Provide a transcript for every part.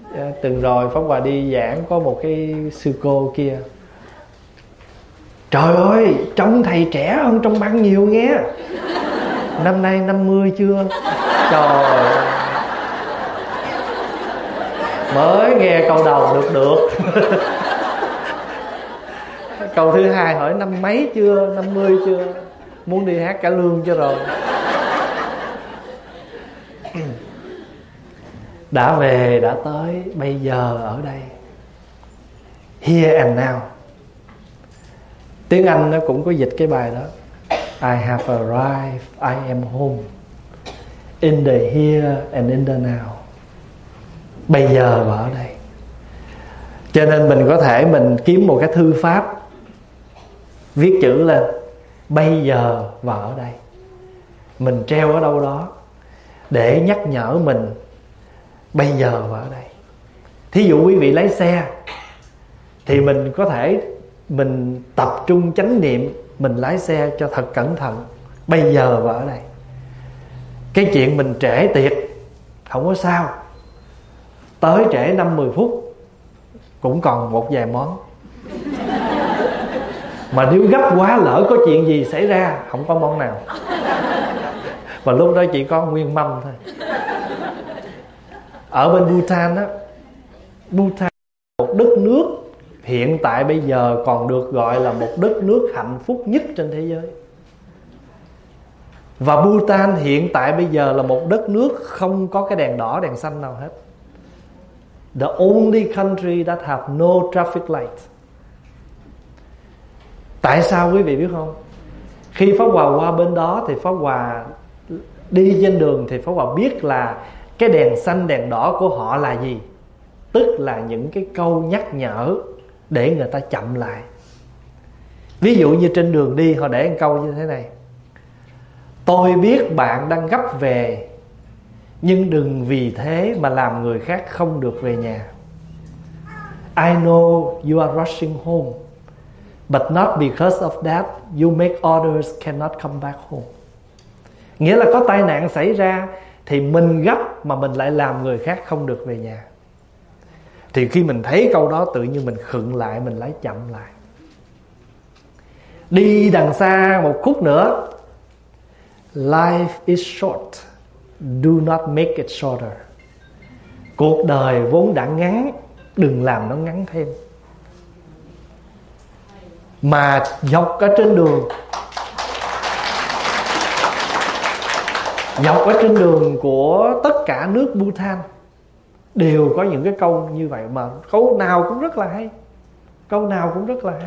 Từng rồi Pháp Hòa đi giảng, có một cái sư cô kia, trời ơi trông thầy trẻ hơn trong băng nhiều nghe, năm nay 50 chưa? Trời ơi. Mới nghe câu đầu được câu thứ hai hỏi năm mấy chưa, 50 chưa, muốn đi hát cả lương cho rồi. Đã về, đã tới, bây giờ ở đây, here and now. Tiếng Anh nó cũng có dịch cái bài đó, I have arrived, I am home, in the here and in the now. Bây giờ và ở đây. Cho nên mình có thể mình kiếm một cái thư pháp, viết chữ lên bây giờ và ở đây, mình treo ở đâu đó để nhắc nhở mình bây giờ và ở đây. Thí dụ quý vị lái xe thì mình có thể mình tập trung chánh niệm, mình lái xe cho thật cẩn thận, bây giờ và ở đây. Cái chuyện mình trễ tiệc không có sao, tới trễ 5-10 phút cũng còn một vài món. Mà nếu gấp quá, lỡ có chuyện gì xảy ra, không có món nào. Và lúc đó chỉ có nguyên mâm thôi. Ở bên Bhutan á, Bhutan là một đất nước hiện tại bây giờ còn được gọi là một đất nước hạnh phúc nhất trên thế giới. Và Bhutan hiện tại bây giờ là một đất nước không có cái đèn đỏ đèn xanh nào hết. The only country that have no traffic light. Tại sao quý vị biết không? Khi Pháp Hòa qua bên đó thì Pháp Hòa đi trên đường thì Pháp Hòa biết là cái đèn xanh đèn đỏ của họ là gì. Tức là những cái câu nhắc nhở để người ta chậm lại. Ví dụ như trên đường đi họ để một câu như thế này: tôi biết bạn đang gấp về, nhưng đừng vì thế mà làm người khác không được về nhà. I know you are rushing home, but not because of that you make others cannot come back home. Nghĩa là có tai nạn xảy ra thì mình gấp mà mình lại làm người khác không được về nhà. Thì khi mình thấy câu đó tự nhiên mình khựng lại, mình lấy chậm lại. Đi đằng xa một khúc nữa: life is short, do not make it shorter. Cuộc đời vốn đã ngắn, đừng làm nó ngắn thêm. Mà dọc ở trên đường, dọc ở trên đường của tất cả nước Bhutan đều có những cái câu như vậy, mà câu nào cũng rất là hay. Câu nào cũng rất là hay.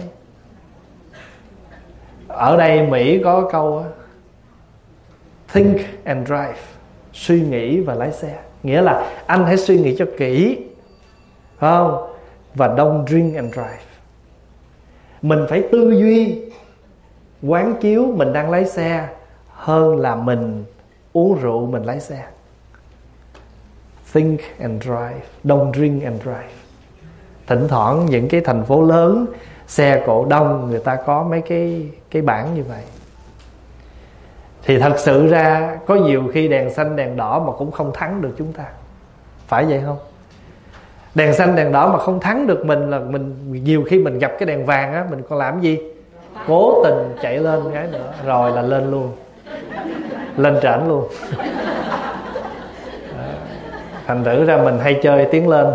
Ở đây Mỹ có câu think and drive, suy nghĩ và lái xe. Nghĩa là anh hãy suy nghĩ cho kỹ, phải không? Và don't drink and drive. Mình phải tư duy, quán chiếu mình đang lái xe hơn là mình uống rượu mình lái xe. Think and drive, don't drink and drive. Thỉnh thoảng những cái thành phố lớn, xe cộ đông, người ta có mấy cái bảng như vậy. Thì thật sự ra có nhiều khi đèn xanh đèn đỏ mà cũng không thắng được chúng ta. Phải vậy không? Đèn xanh đèn đỏ mà không thắng được mình là mình nhiều khi mình gặp cái đèn vàng á, mình còn làm gì? Cố tình chạy lên cái nữa, rồi là lên luôn, lên trển luôn. Thành thử ra mình hay chơi tiến lên.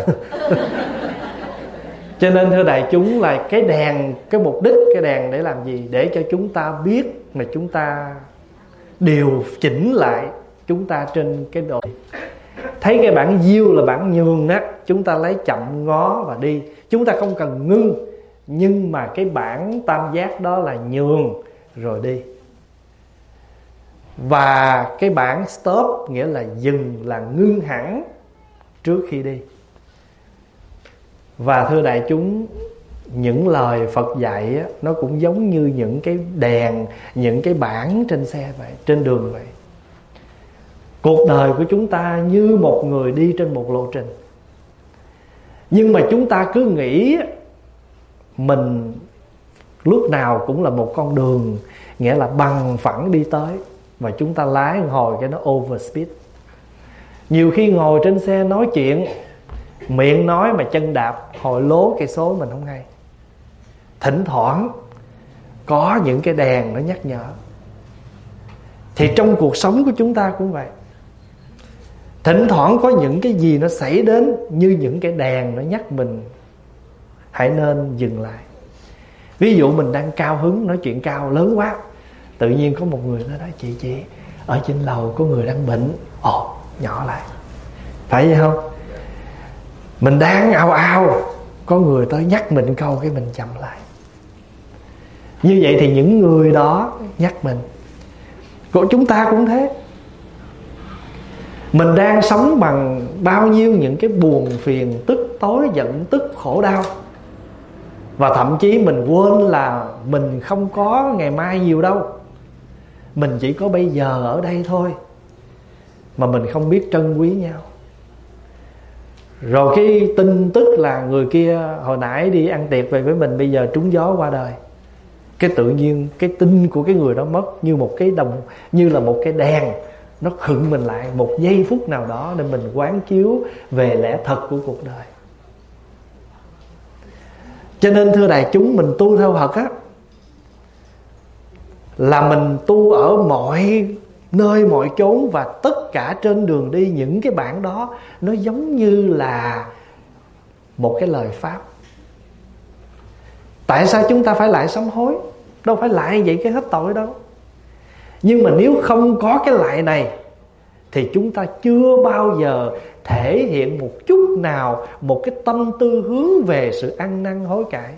Cho nên thưa đại chúng là cái đèn, cái mục đích cái đèn để làm gì? Để cho chúng ta biết mà chúng ta điều chỉnh lại chúng ta trên cái độ. Thấy cái bản diêu là bản nhường á, chúng ta lấy chậm ngó và đi. Chúng ta không cần ngưng, nhưng mà cái bản tam giác đó là nhường rồi đi. Và cái bản stop nghĩa là dừng, là ngưng hẳn trước khi đi. Và thưa đại chúng, những lời Phật dạy á, nó cũng giống như những cái đèn, những cái bảng trên xe vậy, trên đường vậy. Cuộc đời của chúng ta như một người đi trên một lộ trình. Nhưng mà chúng ta cứ nghĩ mình lúc nào cũng là một con đường, nghĩa là bằng phẳng đi tới, và chúng ta lái hồi cái nó overspeed. Nhiều khi ngồi trên xe nói chuyện Miệng nói mà chân đạp hồi lố cây số mình không hay. Thỉnh thoảng có những cái đèn nó nhắc nhở. Thì trong cuộc sống của chúng ta cũng vậy. Thỉnh thoảng có những cái gì nó xảy đến như những cái đèn nó nhắc mình hãy nên dừng lại. Ví dụ mình đang cao hứng nói chuyện cao lớn quá, tự nhiên có một người nói đó: chị ở trên lầu có người đang bệnh. Ồ, nhỏ lại. Phải vậy không? Mình đang ào ào, có người tới nhắc mình câu, cái mình chậm lại. Như vậy thì những người đó nhắc mình. Của chúng ta cũng thế. Mình đang sống bằng bao nhiêu những cái buồn phiền, tức tối, giận tức, khổ đau. Và thậm chí mình quên là mình không có ngày mai nhiều đâu. Mình chỉ có bây giờ ở đây thôi. Mà mình không biết trân quý nhau. Rồi cái tin tức là người kia hồi nãy đi ăn tiệc về với mình, bây giờ trúng gió qua đời. Cái tự nhiên cái tin của cái người đó mất, như một cái như là một cái đèn, nó khựng mình lại một giây phút nào đó để mình quán chiếu về lẽ thật của cuộc đời. Cho nên thưa đại chúng, mình tu theo Phật á, là mình tu ở mọi nơi mọi chốn. Và tất cả trên đường đi, những cái bản đó nó giống như là một cái lời pháp. Tại sao chúng ta phải lại sám hối? Đâu phải lại vậy cái hết tội đâu. Nhưng mà nếu không có cái lại này thì chúng ta chưa bao giờ thể hiện một chút nào một cái tâm tư hướng về sự ăn năn hối cải.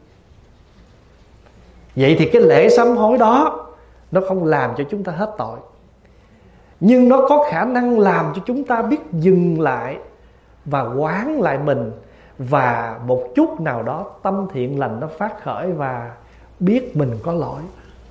Vậy thì cái lễ sám hối đó nó không làm cho chúng ta hết tội, nhưng nó có khả năng làm cho chúng ta biết dừng lại và quán lại mình. Và một chút nào đó tâm thiện lành nó phát khởi và biết mình có lỗi.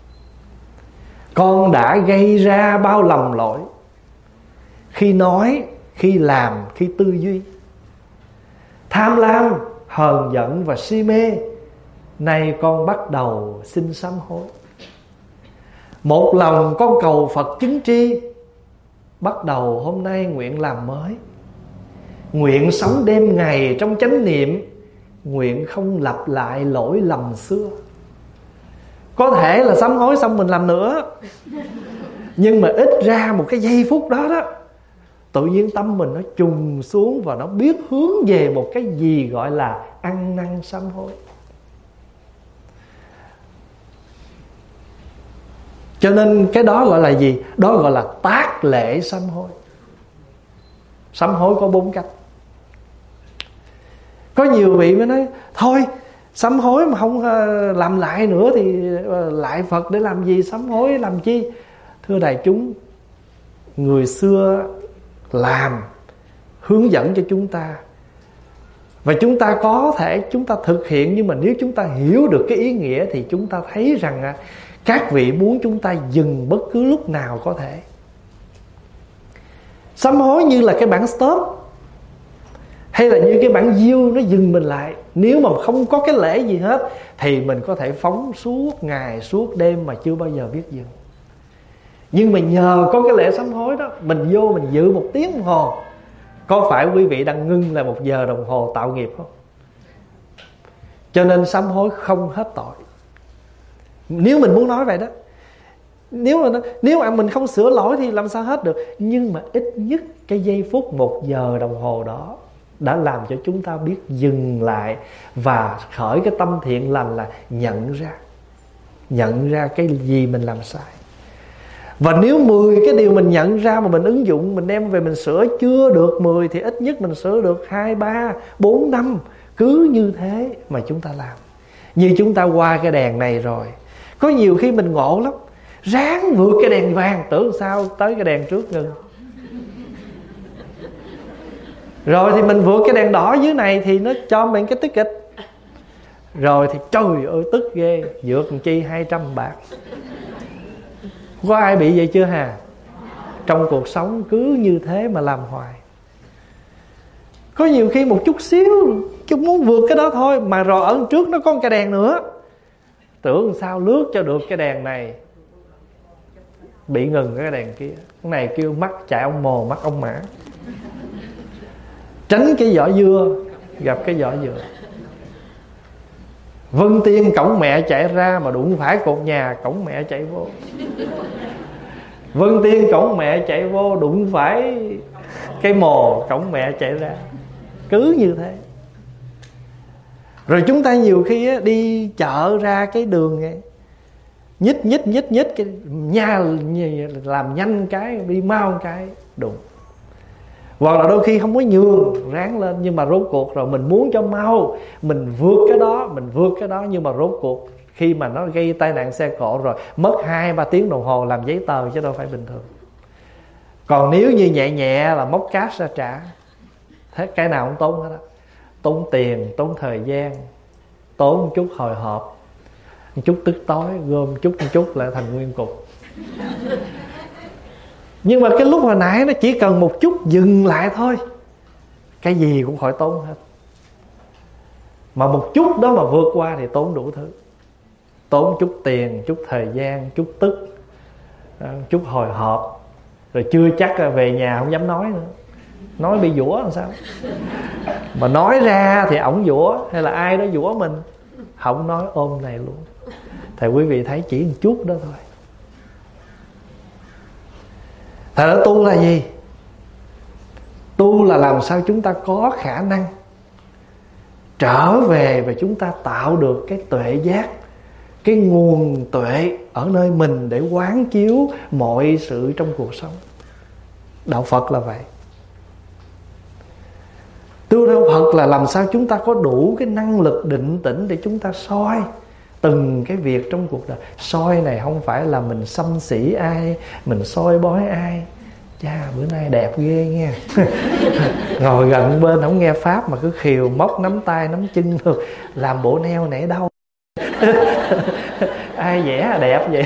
Con đã gây ra bao lầm lỗi khi nói, khi làm, khi tư duy. Tham lam, hờn giận và si mê, nay con bắt đầu xin sám hối. Một lòng con cầu Phật chứng tri, bắt đầu hôm nay nguyện làm mới. Nguyện sống đêm ngày trong chánh niệm, nguyện không lặp lại lỗi lầm xưa. Có thể là sám hối xong mình làm nữa, nhưng mà ít ra một cái giây phút đó đó, tự nhiên tâm mình nó trùng xuống và nó biết hướng về một cái gì gọi là ăn năn sám hối. Cho nên cái đó gọi là gì? Đó gọi là tác lễ sám hối. Sám hối có 4 cách. Có nhiều vị mới nói thôi sám hối mà không làm lại nữa thì lại Phật để làm gì, sám hối làm chi? Thưa đại chúng, người xưa làm hướng dẫn cho chúng ta, và chúng ta có thể chúng ta thực hiện. Nhưng mà nếu chúng ta hiểu được cái ý nghĩa thì chúng ta thấy rằng các vị muốn chúng ta dừng bất cứ lúc nào có thể. Sám hối như là cái bản stop, hay là như cái bản diêu nó dừng mình lại. Nếu mà không có cái lễ gì hết thì mình có thể phóng suốt ngày suốt đêm mà chưa bao giờ biết dừng. Nhưng mà nhờ có cái lễ sám hối đó, mình vô mình dự 1 tiếng đồng hồ. Có phải quý vị đang ngưng là 1 giờ đồng hồ tạo nghiệp không? Cho nên sám hối không hết tội. Nếu mình muốn nói vậy đó, nếu mà mình không sửa lỗi thì làm sao hết được. Nhưng mà ít nhất cái giây phút 1 giờ đồng hồ đó đã làm cho chúng ta biết dừng lại và khởi cái tâm thiện lành, là nhận ra cái gì mình làm sai. Và nếu 10 cái điều mình nhận ra mà mình ứng dụng, mình đem về mình sửa chưa được 10 thì ít nhất mình sửa được 2, 3, 4, 5. Cứ như thế mà chúng ta làm. Như chúng ta qua cái đèn này rồi, có nhiều khi mình ngộ lắm, ráng vượt cái đèn vàng, tưởng sao tới cái đèn trước ngừng. Rồi thì mình vượt cái đèn đỏ dưới này thì nó cho mình cái ticket. Rồi thì trời ơi tức ghê, vượt làm chi 200 bạc. Có ai bị vậy chưa hà? Trong cuộc sống cứ như thế mà làm hoài. Có nhiều khi một chút xíu chúng muốn vượt cái đó thôi, mà rồi ở trước nó có một cái đèn nữa, tưởng sao lướt cho được cái đèn này, bị ngừng cái đèn kia. Cái này kêu mắt chạy ông mồ mắt ông mã. tránh cái vỏ dưa gặp cái vỏ dừa. Vân Tiên cổng mẹ chạy ra mà đụng phải cột nhà, cổng mẹ chạy vô. Vân Tiên cổng mẹ chạy vô đụng phải cái mồ, cổng mẹ chạy ra. Cứ như thế. Rồi chúng ta nhiều khi đi chợ ra cái đường ấy, nhích cái nha, làm nhanh cái đi mau cái đụng. Hoặc là đôi khi không có nhường, ráng lên, nhưng mà rốt cuộc rồi mình muốn cho mau, mình vượt cái đó, nhưng mà rốt cuộc khi mà nó gây tai nạn xe cộ rồi mất 2-3 tiếng đồng hồ làm giấy tờ chứ đâu phải bình thường. Còn nếu như nhẹ nhẹ là móc cash ra trả, thế cái nào cũng tốn hết đó. Tốn tiền, tốn thời gian, tốn một chút hồi hộp, một chút tức tối, gom một chút lại thành nguyên cục. Nhưng mà cái lúc hồi nãy nó chỉ cần một chút dừng lại thôi, cái gì cũng khỏi tốn hết. Mà một chút đó mà vượt qua thì tốn đủ thứ. Tốn chút tiền, chút thời gian, chút tức, chút hồi hộp. Rồi chưa chắc là về nhà không dám nói nữa, nói bị giũa làm sao. Mà nói ra thì ổng giũa, hay là ai đó giũa mình, không nói ôm này luôn. Thì quý vị thấy chỉ một chút đó thôi. Thật ra tu là gì? Tu là làm sao chúng ta có khả năng trở về và chúng ta tạo được cái tuệ giác, cái nguồn tuệ ở nơi mình để quán chiếu mọi sự trong cuộc sống. Đạo Phật là vậy. Tu Đạo Phật là làm sao chúng ta có đủ cái năng lực định tĩnh để chúng ta soi từng cái việc trong cuộc đời. Soi này không phải là mình xăm xỉ ai, mình soi bói ai. Chà, bữa nay đẹp ghê nghe. Ngồi gần bên không nghe pháp mà cứ khiều móc nắm tay nắm chân được, làm bộ neo nẻ đau. Ai vẽ đẹp vậy.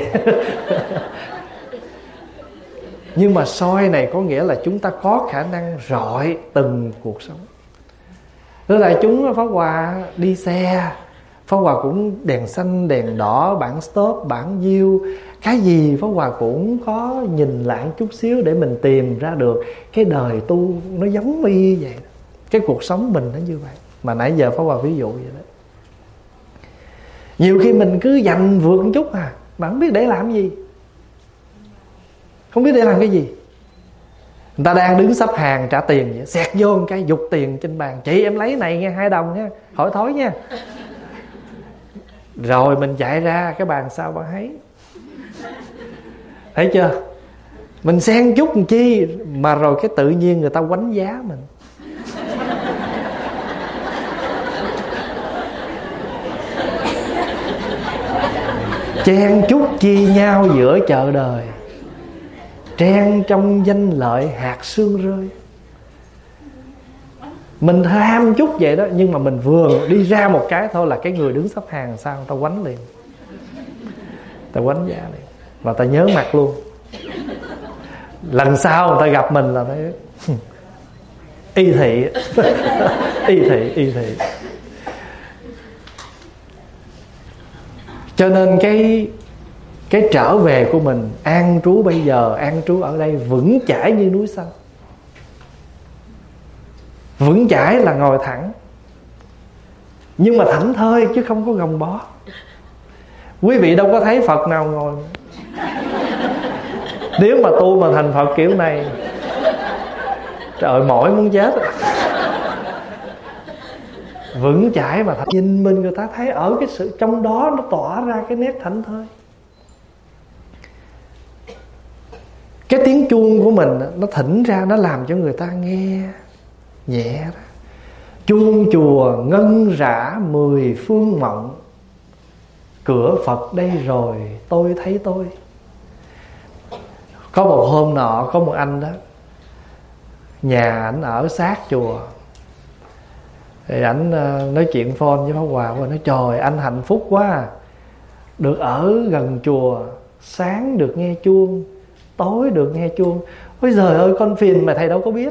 Nhưng mà soi này có nghĩa là chúng ta có khả năng rọi từng cuộc sống. Thế là chúng Pháp Hòa đi xe, Pháp Hòa cũng đèn xanh, đèn đỏ, bản stop, bản diêu, cái gì Pháp Hòa cũng có nhìn lại chút xíu để mình tìm ra được cái đời tu nó giống y vậy. Cái cuộc sống mình nó như vậy. Mà nãy giờ Pháp Hòa ví dụ vậy đó. Nhiều khi mình cứ dành vượt một chút mà không biết để làm gì, không biết để làm cái gì. Người ta đang đứng sắp hàng trả tiền vậy, xẹt vô một cái giục tiền trên bàn: chị em lấy này nghe, 2 đồng nha, khỏi thối nha. Rồi mình chạy ra cái bàn sau bạn thấy chưa? Mình xen chút làm chi mà rồi cái tự nhiên người ta quánh giá mình. Chen chúc chi nhau giữa chợ đời, trang trong danh lợi hạt sương rơi. Mình ham chút vậy đó, nhưng mà mình vừa đi ra một cái thôi là cái người đứng sắp hàng sao người ta quánh liền, ta quánh giá liền, và ta nhớ mặt luôn. Lần sau người ta gặp mình là thấy y thị. y thị. Cho nên cái trở về của mình, an trú bây giờ, an trú ở đây vững chãi như núi xanh. Vững chãi là ngồi thẳng, nhưng mà thảnh thơi chứ không có gồng bó. Quý vị đâu có thấy Phật nào ngồi. Nếu mà tu mà thành Phật kiểu này, trời ơi, mỏi muốn chết. Vững chãi mà thật. Nhìn mình người ta thấy ở cái sự trong đó nó tỏa ra cái nét thảnh thơi. Cái tiếng chuông của mình nó thỉnh ra, nó làm cho người ta nghe nhẹ đó. Chuông chùa ngân rã 10 phương mộng, cửa Phật đây rồi tôi thấy tôi. Có một hôm nọ có một anh đó, nhà ảnh ở sát chùa, thì ảnh nói chuyện phone với Pháp Hòa và nói: trời, anh hạnh phúc quá, được ở gần chùa, sáng được nghe chuông, tối được nghe chuông. Ôi giời ơi, con phiền mà thầy đâu có biết.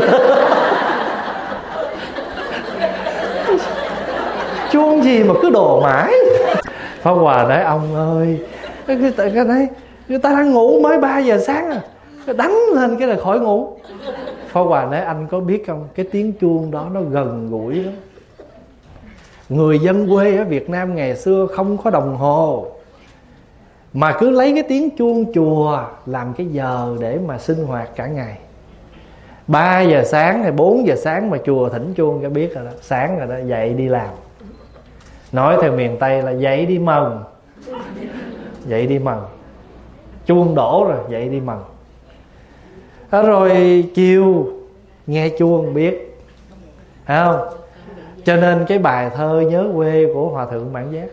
Chuông gì mà cứ đổ mãi. Pháp Hòa nói: ông ơi, người ta đang ngủ mới 3 giờ sáng đánh lên cái là khỏi ngủ. Pháp Hòa nói anh có biết không, cái tiếng chuông đó nó gần gũi lắm. Người dân quê ở Việt Nam ngày xưa không có đồng hồ, mà cứ lấy cái tiếng chuông chùa làm cái giờ để mà sinh hoạt cả ngày. 3 giờ sáng hay 4 giờ sáng mà chùa thỉnh chuông cái biết rồi đó, sáng rồi đó, dậy đi làm. Nói theo miền Tây là dậy đi mần. Dậy đi mần. Chuông đổ rồi, dậy đi mần. Rồi chiều nghe chuông biết, phải không? Cho nên cái bài thơ Nhớ Quê của Hòa Thượng Mãn Giác,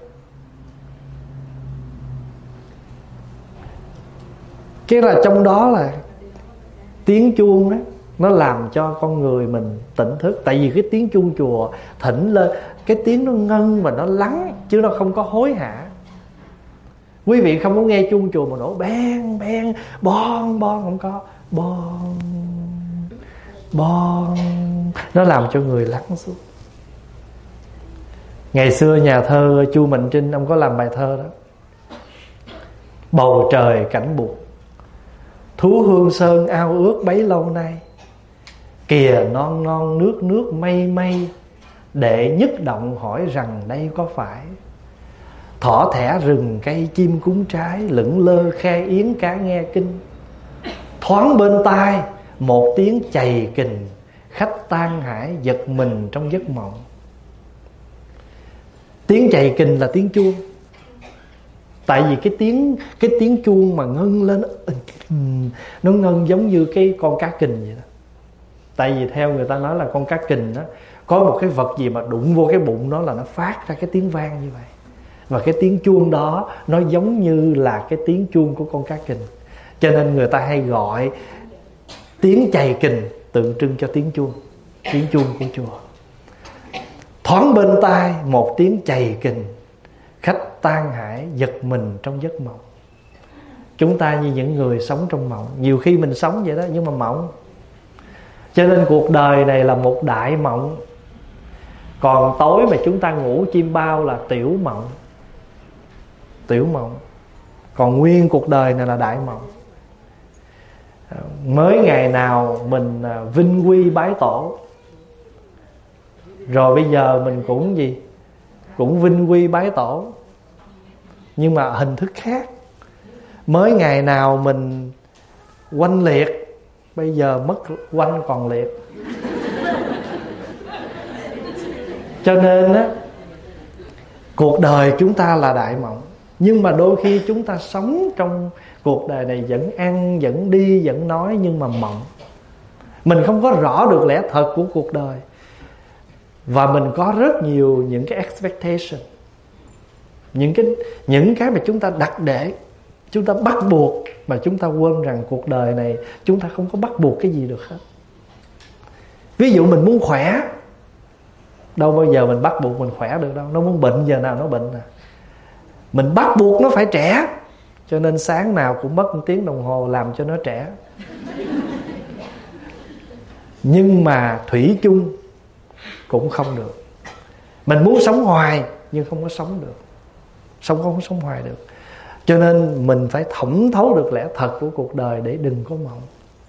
cái là trong đó là tiếng chuông đó, nó làm cho con người mình tỉnh thức. Tại vì cái tiếng chuông chùa thỉnh lên, cái tiếng nó ngân và nó lắng, chứ nó không có hối hả. Quý vị không có nghe chuông chùa mà nổ beng beng bon bon, không có bon bon, nó làm cho người lắng xuống. Ngày xưa nhà thơ Chu Mạnh Trinh, ông có làm bài thơ đó: bầu trời cảnh buồn, thú hương sơn ao ước bấy lâu nay, kìa non non nước nước mây mây, đệ nhất động hỏi rằng đây có phải. Thỏ thẻ rừng cây chim cúng trái, lững lơ khai yến cá nghe kinh. Thoáng bên tai một tiếng chày kình, khách tan hải giật mình trong giấc mộng. Tiếng chày kình là tiếng chuông. Tại vì cái tiếng chuông mà ngân lên, nó ngân giống như cái con cá kình vậy đó. Tại vì theo người ta nói là con cá kình đó, có một cái vật gì mà đụng vô cái bụng nó là nó phát ra cái tiếng vang như vậy. Và cái tiếng chuông đó nó giống như là cái tiếng chuông của con cá kình. Cho nên người ta hay gọi tiếng chày kình tượng trưng cho tiếng chuông của chùa. Thoáng bên tai một tiếng chày kình, khách tan hải giật mình trong giấc mộng. Chúng ta như những người sống trong mộng. Nhiều khi mình sống vậy đó, nhưng mà mộng. Cho nên cuộc đời này là một đại mộng. Còn tối mà chúng ta ngủ chim bao là tiểu mộng. Tiểu mộng. Còn nguyên cuộc đời này là đại mộng. Mới ngày nào mình vinh quy bái tổ, rồi bây giờ mình cũng gì? Cũng vinh quy bái tổ, nhưng mà hình thức khác. Mới ngày nào mình oanh liệt, bây giờ mất oanh còn liệt. Cho nên á, cuộc đời chúng ta là đại mộng. Nhưng mà đôi khi chúng ta sống trong cuộc đời này vẫn ăn, vẫn đi, vẫn nói, nhưng mà mộng. Mình không có rõ được lẽ thật của cuộc đời. Và mình có rất nhiều những cái expectation, những cái mà chúng ta đặt để, chúng ta bắt buộc, mà chúng ta quên rằng cuộc đời này chúng ta không có bắt buộc cái gì được hết. Ví dụ mình muốn khỏe, đâu bao giờ mình bắt buộc mình khỏe được đâu. Nó muốn bệnh giờ nào nó bệnh à. Mình bắt buộc nó phải trẻ, cho nên sáng nào cũng mất 1 tiếng đồng hồ làm cho nó trẻ. Nhưng mà thủy chung cũng không được. Mình muốn sống hoài nhưng không có sống được. Không có sống hoài được. Cho nên mình phải thẩm thấu được lẽ thật của cuộc đời để đừng có mộng.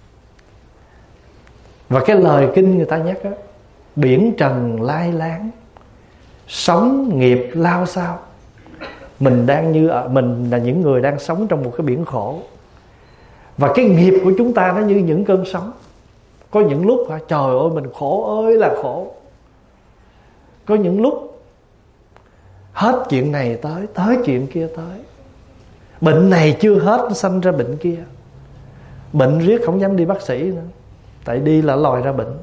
Và cái lời kinh người ta nhắc á, biển trần lai láng, sóng nghiệp lao sao. Mình là những người đang sống trong một cái biển khổ. Và cái nghiệp của chúng ta nó như những cơn sóng. Có những lúc trời ơi mình khổ ơi là khổ. Có những lúc hết chuyện này tới chuyện kia tới. Bệnh này chưa hết nó sanh ra bệnh kia. Bệnh riết không dám đi bác sĩ nữa, tại đi là lòi ra bệnh.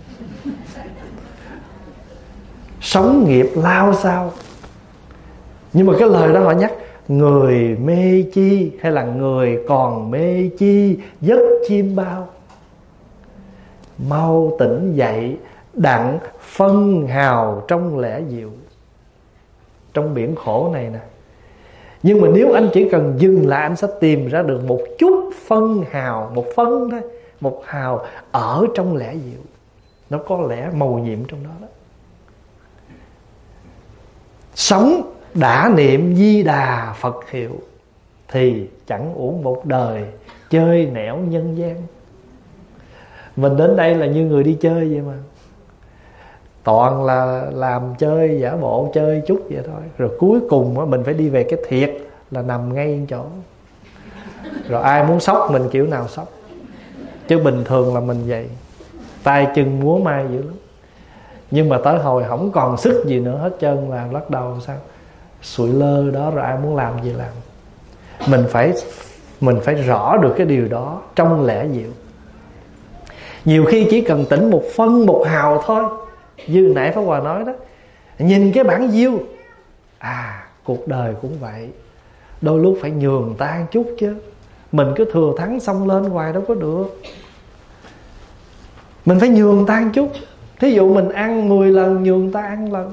Sống nghiệp lao sao. Nhưng mà cái lời đó họ nhắc: người mê chi, hay là người còn mê chi giấc chim bao, mau tỉnh dậy đặng phân hào trong lẽ diệu. Trong biển khổ này nè. Nhưng mà nếu anh chỉ cần dừng lại, anh sẽ tìm ra được một chút phân hào, một phân thôi, một hào ở trong lẽ diệu. Nó có lẽ mầu nhiệm trong đó đó. Sống đã niệm Di Đà Phật hiệu, thì chẳng uổng một đời chơi nẻo nhân gian. Mình đến đây là như người đi chơi vậy mà, toàn là làm chơi, giả bộ chơi chút vậy thôi. Rồi cuối cùng mình phải đi về cái thiệt là nằm ngay chỗ. Rồi ai muốn sốc mình kiểu nào sốc. Chứ bình thường là mình vậy, tay chân múa may dữ lắm. Nhưng mà tới hồi không còn sức gì nữa hết trơn là bắt đầu sao sụi lơ đó, rồi ai muốn làm gì làm. Mình phải rõ được cái điều đó trong lẽ diệu. Nhiều khi chỉ cần tỉnh một phân một hào thôi, như nãy Pháp Hòa nói đó, nhìn cái bản diêu. Cuộc đời cũng vậy, đôi lúc phải nhường ta chút chứ. Mình cứ thừa thắng xông lên hoài đâu có được. Mình phải nhường ta chút. Thí dụ mình ăn 10 lần, nhường ta ăn lần.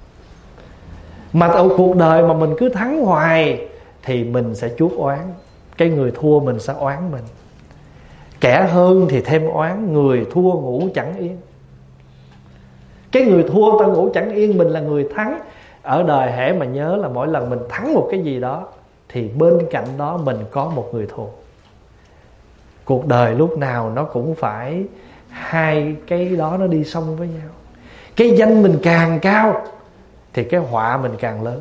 Mà ở cuộc đời mà mình cứ thắng hoài thì mình sẽ chuốc oán. Cái người thua mình sẽ oán mình. Kẻ hơn thì thêm oán, người thua ngủ chẳng yên. Cái người thua ta ngủ chẳng yên, mình là người thắng. Ở đời hễ mà nhớ là mỗi lần mình thắng một cái gì đó thì bên cạnh đó mình có một người thua. Cuộc đời lúc nào nó cũng phải hai cái đó nó đi song với nhau. Cái danh mình càng cao thì cái họa mình càng lớn.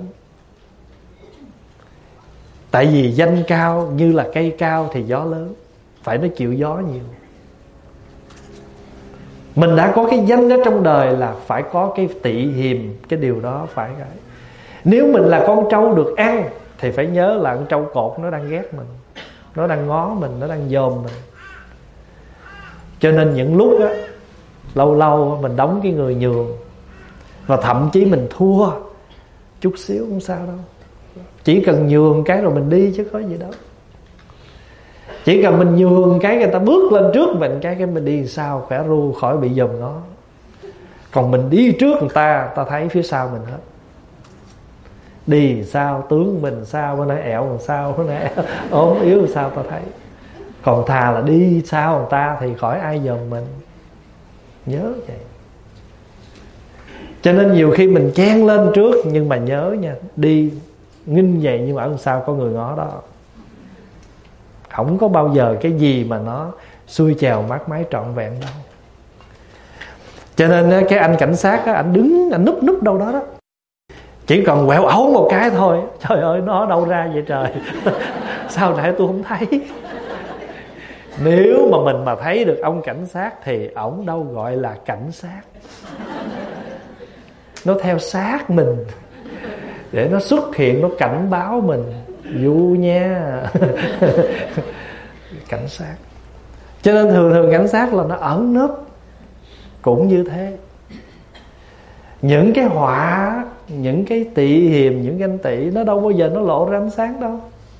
Tại vì danh cao như là cây cao thì gió lớn, phải nó chịu gió nhiều. Mình đã có cái danh đó trong đời là phải có cái tị hiềm. Cái điều đó phải cái. Nếu mình là con trâu được ăn thì phải nhớ là con trâu cột nó đang ghét mình, nó đang ngó mình, nó đang dòm mình. Cho nên những lúc á, lâu lâu mình đóng cái người nhường. Và thậm chí mình thua chút xíu không sao đâu, chỉ cần nhường cái rồi mình đi chứ có gì đâu. Chỉ cần mình nhường cái người ta bước lên trước mình, cái mình đi sao khỏe ru khỏi bị dòm nó. Còn mình đi trước người ta, ta thấy phía sau mình hết. Đi sao tướng mình sao, bữa nay ẹo làm sao, bữa nay ốm yếu làm sao ta thấy. Còn thà là đi sau người ta thì khỏi ai dòm mình. Nhớ vậy. Cho nên nhiều khi mình chen lên trước, nhưng mà nhớ nha, đi nghinh vậy nhưng mà ở sau có người ngó đó. Không có bao giờ cái gì mà nó xuôi chèo mát mái trọn vẹn đâu. Cho nên cái anh cảnh sát á, anh đứng, anh núp đâu đó đó, chỉ cần quẹo ẩu một cái thôi, trời ơi nó đâu ra vậy trời. Sao nãy tôi không thấy. Nếu mà mình mà thấy được ông cảnh sát thì ổng đâu gọi là cảnh sát. Nó theo sát mình để nó xuất hiện, nó cảnh báo mình. Dụ nha. Cảnh sát. Cho nên thường cảnh sát là nó ẩn nấp. Cũng như thế. Những cái họa, những cái tị hiềm, những ganh tị, nó đâu bao giờ nó lộ ra ánh sáng đâu.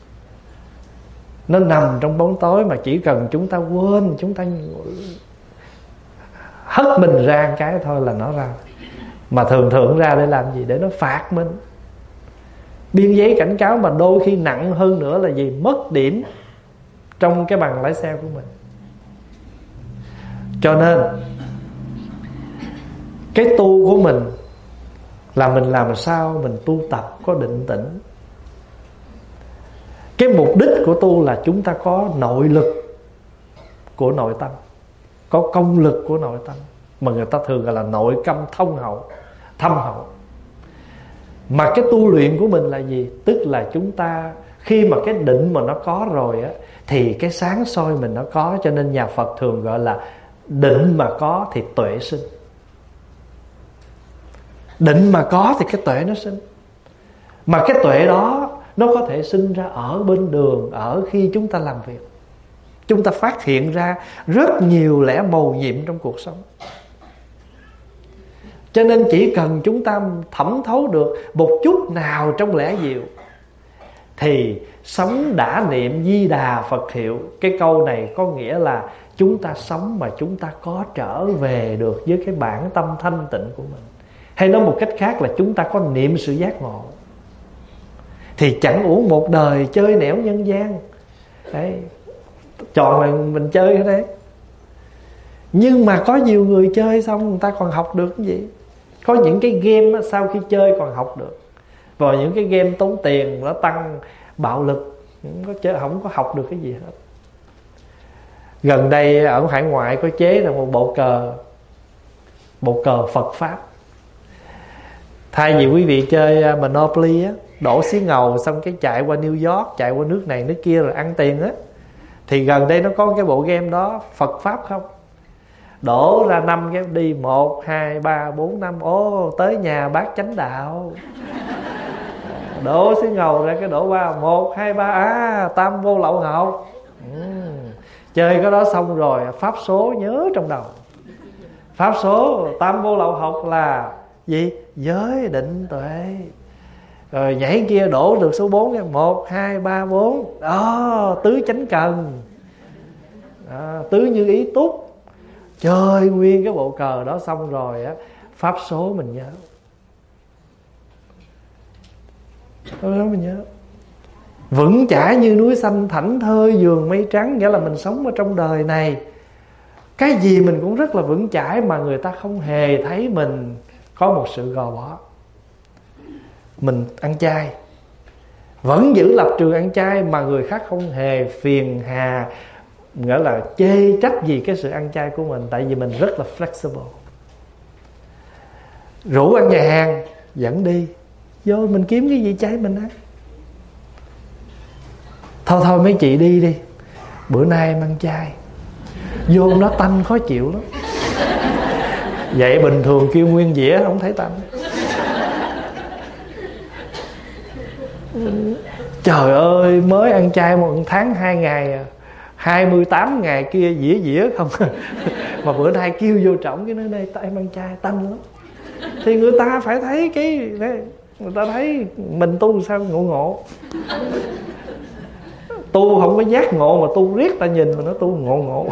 Nó nằm trong bóng tối, mà chỉ cần chúng ta quên, chúng ta hất mình ra cái thôi là nó ra. Mà thường ra để làm gì? Để nó phạt mình. Biên giấy cảnh cáo mà đôi khi nặng hơn nữa là gì? Mất điểm trong cái bằng lái xe của mình. Cho nên cái tu của mình là mình làm sao mình tu tập có định tĩnh. Cái mục đích của tu là chúng ta có nội lực của nội tâm, có công lực của nội tâm, mà người ta thường gọi là nội câm thông hậu, thâm hậu. Mà cái tu luyện của mình là gì? Tức là chúng ta khi mà cái định mà nó có rồi á, thì cái sáng soi mình nó có. Cho nên nhà Phật thường gọi là định mà có thì tuệ sinh. Định mà có thì cái tuệ nó sinh. Mà cái tuệ đó nó có thể sinh ra ở bên đường, ở khi chúng ta làm việc. Chúng ta phát hiện ra rất nhiều lẽ mầu nhiệm trong cuộc sống. Cho nên chỉ cần chúng ta thẩm thấu được một chút nào trong lẽ diệu thì sống đã niệm Di Đà Phật hiệu. Cái câu này có nghĩa là chúng ta sống mà chúng ta có trở về được với cái bản tâm thanh tịnh của mình. Hay nói một cách khác là chúng ta có niệm sự giác ngộ. Thì chẳng uổng một đời chơi nẻo nhân gian. Đấy, tròn là mình chơi cái đấy. Nhưng mà có nhiều người chơi xong người ta còn học được cái gì. Có những cái game sau khi chơi còn học được. Và những cái game tốn tiền, nó tăng bạo lực, không có học được cái gì hết. Gần đây ở hải ngoại có chế ra một bộ cờ Phật Pháp. Thay vì quý vị chơi Monopoly á, đổ xí ngầu xong cái chạy qua New York, chạy qua nước này nước kia rồi ăn tiền á, thì gần đây nó có cái bộ game đó Phật Pháp không. Đổ ra 5 cái đi 1, 2, 3, 4, 5. Ô tới nhà bác chánh đạo. Đổ xí ngầu ra cái đổ qua 1, 2, 3. Tam vô lậu học. Chơi cái đó xong rồi pháp số nhớ trong đầu. Pháp số tam vô lậu học là gì? Giới định tuệ. Rồi nhảy kia đổ được số 4, 1, 2, 3, 4. Đó, tứ chánh cần. Đó, tứ như ý túc. Chơi nguyên cái bộ cờ đó xong rồi á, pháp số mình nhớ. Đó mình nhớ. Vững chãi như núi xanh, thảnh thơi giường mây trắng. Nghĩa là mình sống ở trong đời này, cái gì mình cũng rất là vững chãi, mà người ta không hề thấy mình có một sự gò bó. Mình ăn chay, vẫn giữ lập trường ăn chay, mà người khác không hề phiền hà, nghĩa là chê trách gì cái sự ăn chay của mình. Tại vì mình rất là flexible. Rủ ăn nhà hàng dẫn đi, vô mình kiếm cái gì chay mình ăn. Thôi mấy chị đi đi, bữa nay em ăn chay. Vô nó tanh khó chịu lắm. Vậy bình thường kêu nguyên dĩa không thấy tanh. Trời ơi, mới ăn chay 1 tháng 2 ngày à, 28 ngày kia dĩa không. Mà bữa nay kêu vô trọng cái nơi đây em ăn chay tanh lắm. Thì người ta phải thấy cái, người ta thấy mình tu sao ngộ. Tu không có giác ngộ mà tu riết ta nhìn mà nó tu ngộ.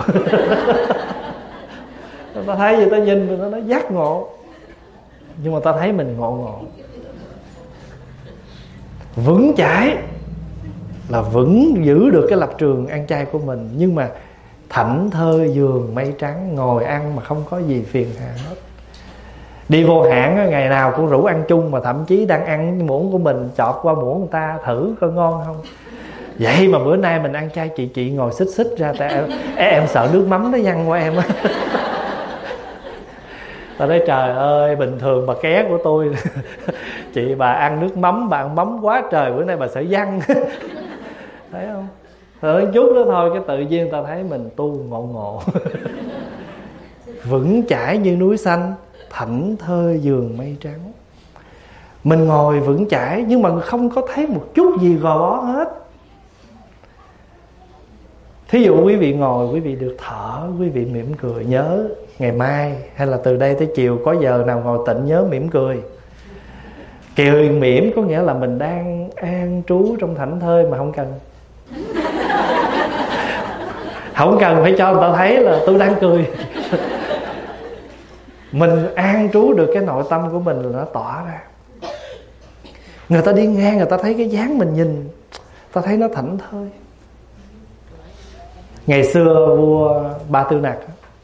Ta thấy gì ta nhìn mà nó giác ngộ, nhưng mà ta thấy mình ngộ. Vững chãi là vững giữ được cái lập trường ăn chay của mình, nhưng mà thảnh thơi giường mây trắng, ngồi ăn mà không có gì phiền hà hết. Đi vô hãng ngày nào cũng rủ ăn chung, mà thậm chí đang ăn muỗng của mình chọt qua muỗng người ta thử coi ngon không. Vậy mà bữa nay mình ăn chay, chị ngồi xích ra, tại em sợ nước mắm nó văng qua em á. Ta nói trời ơi, bình thường bà ké của tôi chị bà ăn nước mắm, bà ăn mắm quá trời, bữa nay bà sợ văng. Thấy không? Thử chút đó thôi cái tự nhiên ta thấy mình tu ngộ. Vững chãi như núi xanh, thảnh thơi giường mây trắng. Mình ngồi vững chãi nhưng mà không có thấy một chút gì gò bó hết. Thí dụ quý vị ngồi, quý vị được thở, quý vị mỉm cười. Nhớ ngày mai hay là từ đây tới chiều có giờ nào ngồi tịnh nhớ mỉm cười. Cười mỉm có nghĩa là mình đang an trú trong thảnh thơi mà không cần. Không cần phải cho người ta thấy là tôi đang cười. Mình an trú được cái nội tâm của mình là nó tỏa ra. Người ta đi ngang, người ta thấy cái dáng mình nhìn, ta thấy nó thảnh thơi. Ngày xưa vua Ba Tư Nặc,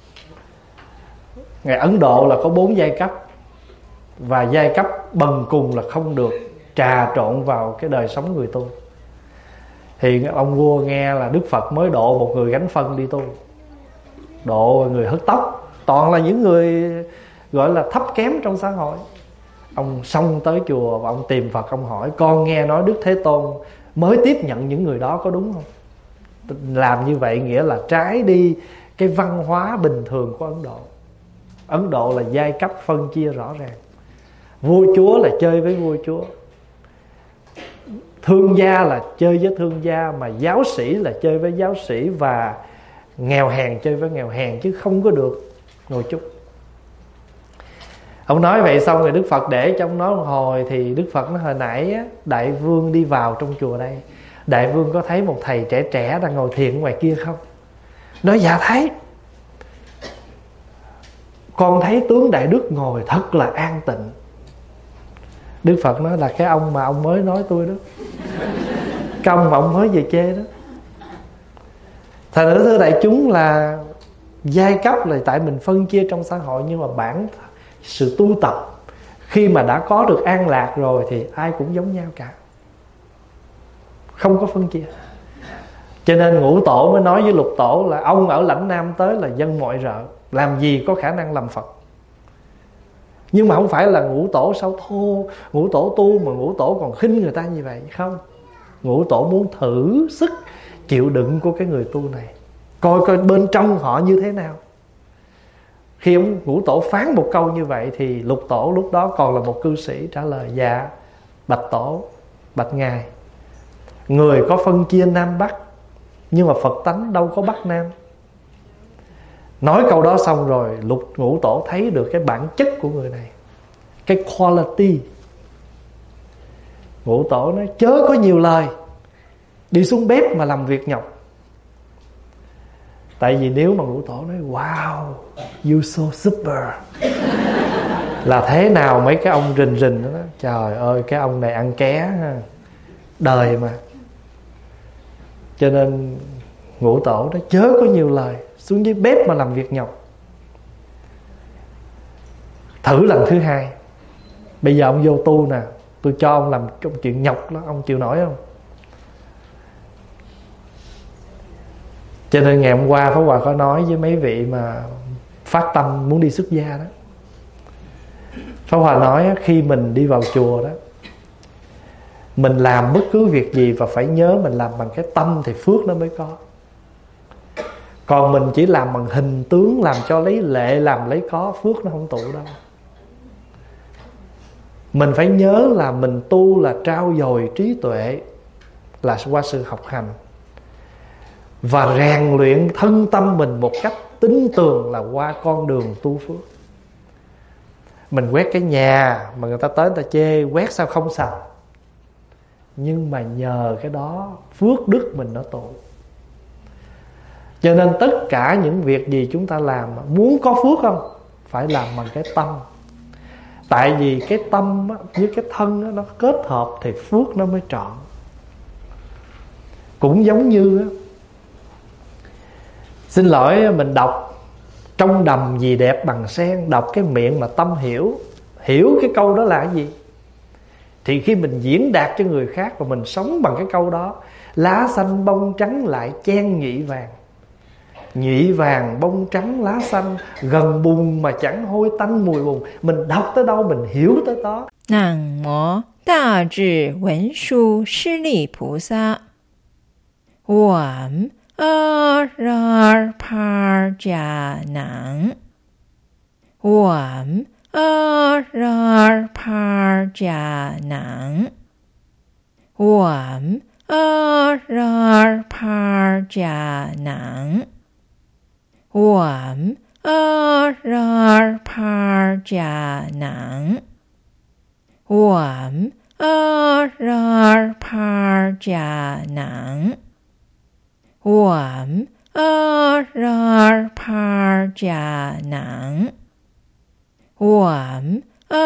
ngày Ấn Độ là có 4 giai cấp, và giai cấp bần cùng là không được trà trộn vào cái đời sống người tu. Thì ông vua nghe là Đức Phật mới độ một người gánh phân đi tu, độ người hớt tóc, toàn là những người gọi là thấp kém trong xã hội. Ông xông tới chùa và ông tìm Phật, ông hỏi: con nghe nói Đức Thế Tôn mới tiếp nhận những người đó, có đúng không? Làm như vậy nghĩa là trái đi cái văn hóa bình thường của Ấn Độ. Ấn Độ là giai cấp phân chia rõ ràng. Vua chúa là chơi với vua chúa, thương gia là chơi với thương gia, mà giáo sĩ là chơi với giáo sĩ, và nghèo hèn chơi với nghèo hèn, chứ không có được ngồi chung. Ông nói vậy xong rồi Đức Phật để cho ông nói một hồi. Thì Đức Phật nói: hồi nãy á, đại vương đi vào trong chùa đây, đại vương có thấy một thầy trẻ trẻ đang ngồi thiền ngoài kia không? Nói: dạ thấy. Con thấy tướng đại đức ngồi thật là an tịnh. Đức Phật nói: là cái ông mà ông mới nói tôi đó, cái ông mà ông mới về chê đó. Thành thử thưa đại chúng là giai cấp là tại mình phân chia trong xã hội, nhưng mà sự tu tập khi mà đã có được an lạc rồi thì ai cũng giống nhau cả, không có phân chia. Cho nên Ngũ Tổ mới nói với Lục Tổ là ông ở lãnh Nam tới là dân mọi rợ, làm gì có khả năng làm Phật. Nhưng mà không phải là Ngũ Tổ sao thô, Ngũ Tổ tu mà Ngũ Tổ còn khinh người ta như vậy. Không, Ngũ Tổ muốn thử sức chịu đựng của cái người tu này, coi coi bên trong họ như thế nào. Khi ông Ngũ Tổ phán một câu như vậy thì Lục Tổ lúc đó còn là một cư sĩ trả lời: dạ bạch Tổ, bạch Ngài, người có phân chia Nam Bắc, nhưng mà Phật tánh đâu có Bắc Nam. Nói câu đó xong rồi Ngũ Tổ thấy được cái bản chất của người này, cái quality. Ngũ Tổ nói: chớ có nhiều lời, đi xuống bếp mà làm việc nhọc. Tại vì nếu mà Ngũ Tổ nói wow you so super là thế nào mấy cái ông rình rình đó, trời ơi cái ông này ăn ké ha, đời mà. Cho nên Ngũ Tổ đó chớ có nhiều lời, xuống dưới bếp mà làm việc nhọc. Thử lần thứ hai, bây giờ ông vô tu nè, tôi cho ông làm cái chuyện nhọc đó, ông chịu nổi không? Cho nên ngày hôm qua Pháp Hòa có nói với mấy vị mà phát tâm muốn đi xuất gia đó, Pháp Hòa nói khi mình đi vào chùa đó, mình làm bất cứ việc gì và phải nhớ mình làm bằng cái tâm thì phước nó mới có. Còn mình chỉ làm bằng hình tướng, làm cho lấy lệ, làm lấy có, phước nó không tụ đâu. Mình phải nhớ là mình tu là trau dồi trí tuệ, là qua sự học hành, và rèn luyện thân tâm mình một cách tín tường là qua con đường tu phước. Mình quét cái nhà mà người ta tới người ta chê quét sao không sạch, nhưng mà nhờ cái đó phước đức mình nó tụ. Cho nên tất cả những việc gì chúng ta làm, muốn có phước không, phải làm bằng cái tâm. Tại vì cái tâm với cái thân nó kết hợp thì phước nó mới trọn. Cũng giống như, xin lỗi mình đọc trong đầm gì đẹp bằng sen, đọc cái miệng mà tâm hiểu cái câu đó là cái gì, thì khi mình diễn đạt cho người khác và mình sống bằng cái câu đó, lá xanh bông trắng lại chen nhụy vàng, nhụy vàng bông trắng lá xanh, gần bùn mà chẳng hôi tanh mùi bùn. Mình đọc tới đâu mình hiểu tới đó. Nam mô Đa智文殊师利菩萨，Om Ararparjanam, Om Ararparjanam, Om Ararparjanam, Om Ararparjanam, Om Ararparjanam, Om Ararparjanam, Om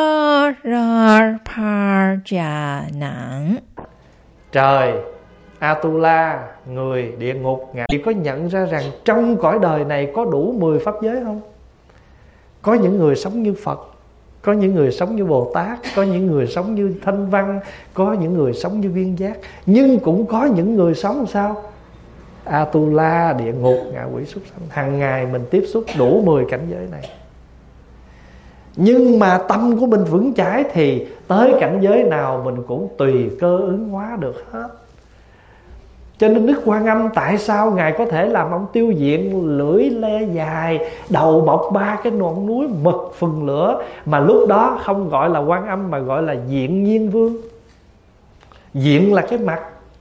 Ararparjanam. Trời, Atula, người địa ngục, Ngài có nhận ra rằng trong cõi đời này có đủ 10 pháp giới không? Có những người sống như Phật, có những người sống như Bồ Tát, có những người sống như Thanh Văn, có những người sống như Viên Giác, nhưng cũng có những người sống sao? Atula, địa ngục, ngạ quỷ, súc sanh. Hàng ngày mình tiếp xúc đủ 10 cảnh giới này. Nhưng mà tâm của mình vững chãi thì tới cảnh giới nào mình cũng tùy cơ ứng hóa được hết. Cho nên Đức Quan Âm tại sao Ngài có thể làm ông tiêu diện lưỡi le dài, đầu mọc 3 cái ngọn núi mực phừng lửa, mà lúc đó không gọi là Quan Âm mà gọi là Diện Nhiên Vương. Diện là cái mặt,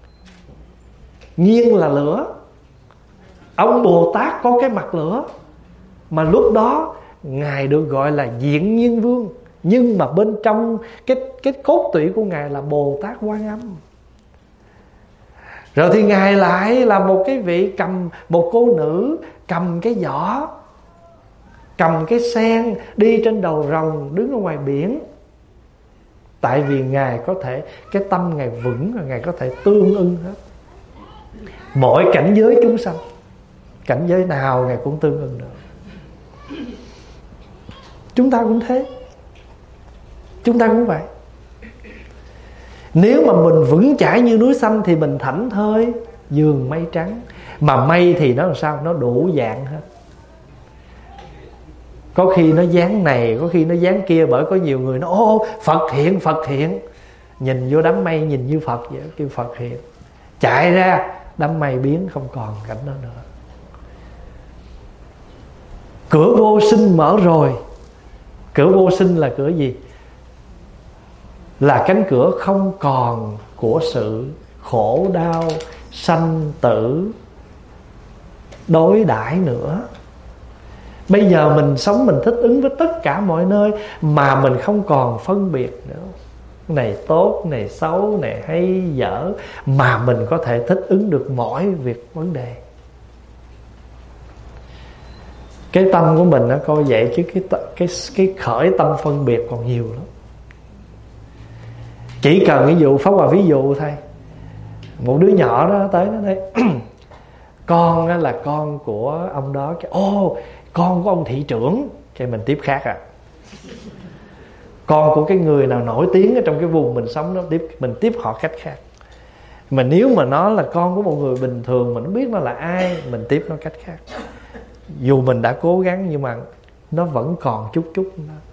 nhiên là lửa. Ông Bồ Tát có cái mặt lửa, mà lúc đó Ngài được gọi là Diện Nhiên Vương. Nhưng mà bên trong cái cốt tủy của Ngài là Bồ Tát Quan Âm. Rồi thì Ngài lại là một cái vị cầm, một cô nữ cầm cái giỏ, cầm cái sen, đi trên đầu rồng, đứng ở ngoài biển. Tại vì Ngài có thể, cái tâm Ngài vững, Ngài có thể tương ưng hết mọi cảnh giới chúng sanh. Cảnh giới nào Ngài cũng tương ưng được. Chúng ta cũng thế, chúng ta cũng vậy. Nếu mà mình vững chãi như núi xanh thì mình thảnh thơi, giường mây trắng. Mà mây thì nó làm sao? Nó đủ dạng hết. Có khi nó dáng này, có khi nó dáng kia. Bởi có nhiều người nói ô Phật hiện, Phật hiện. Nhìn vô đám mây nhìn như Phật vậy, kêu Phật hiện. Chạy ra đám mây biến không còn cảnh đó nữa. Cửa vô sinh mở rồi. Cửa vô sinh là cửa gì? Là cánh cửa không còn của sự khổ đau, sanh tử, đối đãi nữa. Bây giờ mình sống, mình thích ứng với tất cả mọi nơi, mà mình không còn phân biệt nữa. Này tốt, này xấu, này hay dở, mà mình có thể thích ứng được mọi việc vấn đề. Cái tâm của mình nó coi vậy, chứ cái khởi tâm phân biệt còn nhiều lắm. Chỉ cần ví dụ, Pháp Hòa ví dụ thôi. Một đứa nhỏ đó tới nó nói con đó là con của ông đó. Ô, con của ông thị trưởng. Cái mình tiếp khác à. Con của cái người nào nổi tiếng ở trong cái vùng mình sống đó, mình tiếp họ cách khác. Mà nếu mà nó là con của một người bình thường, mình không biết nó là ai, mình tiếp nó cách khác. Dù mình đã cố gắng nhưng mà nó vẫn còn chút đó.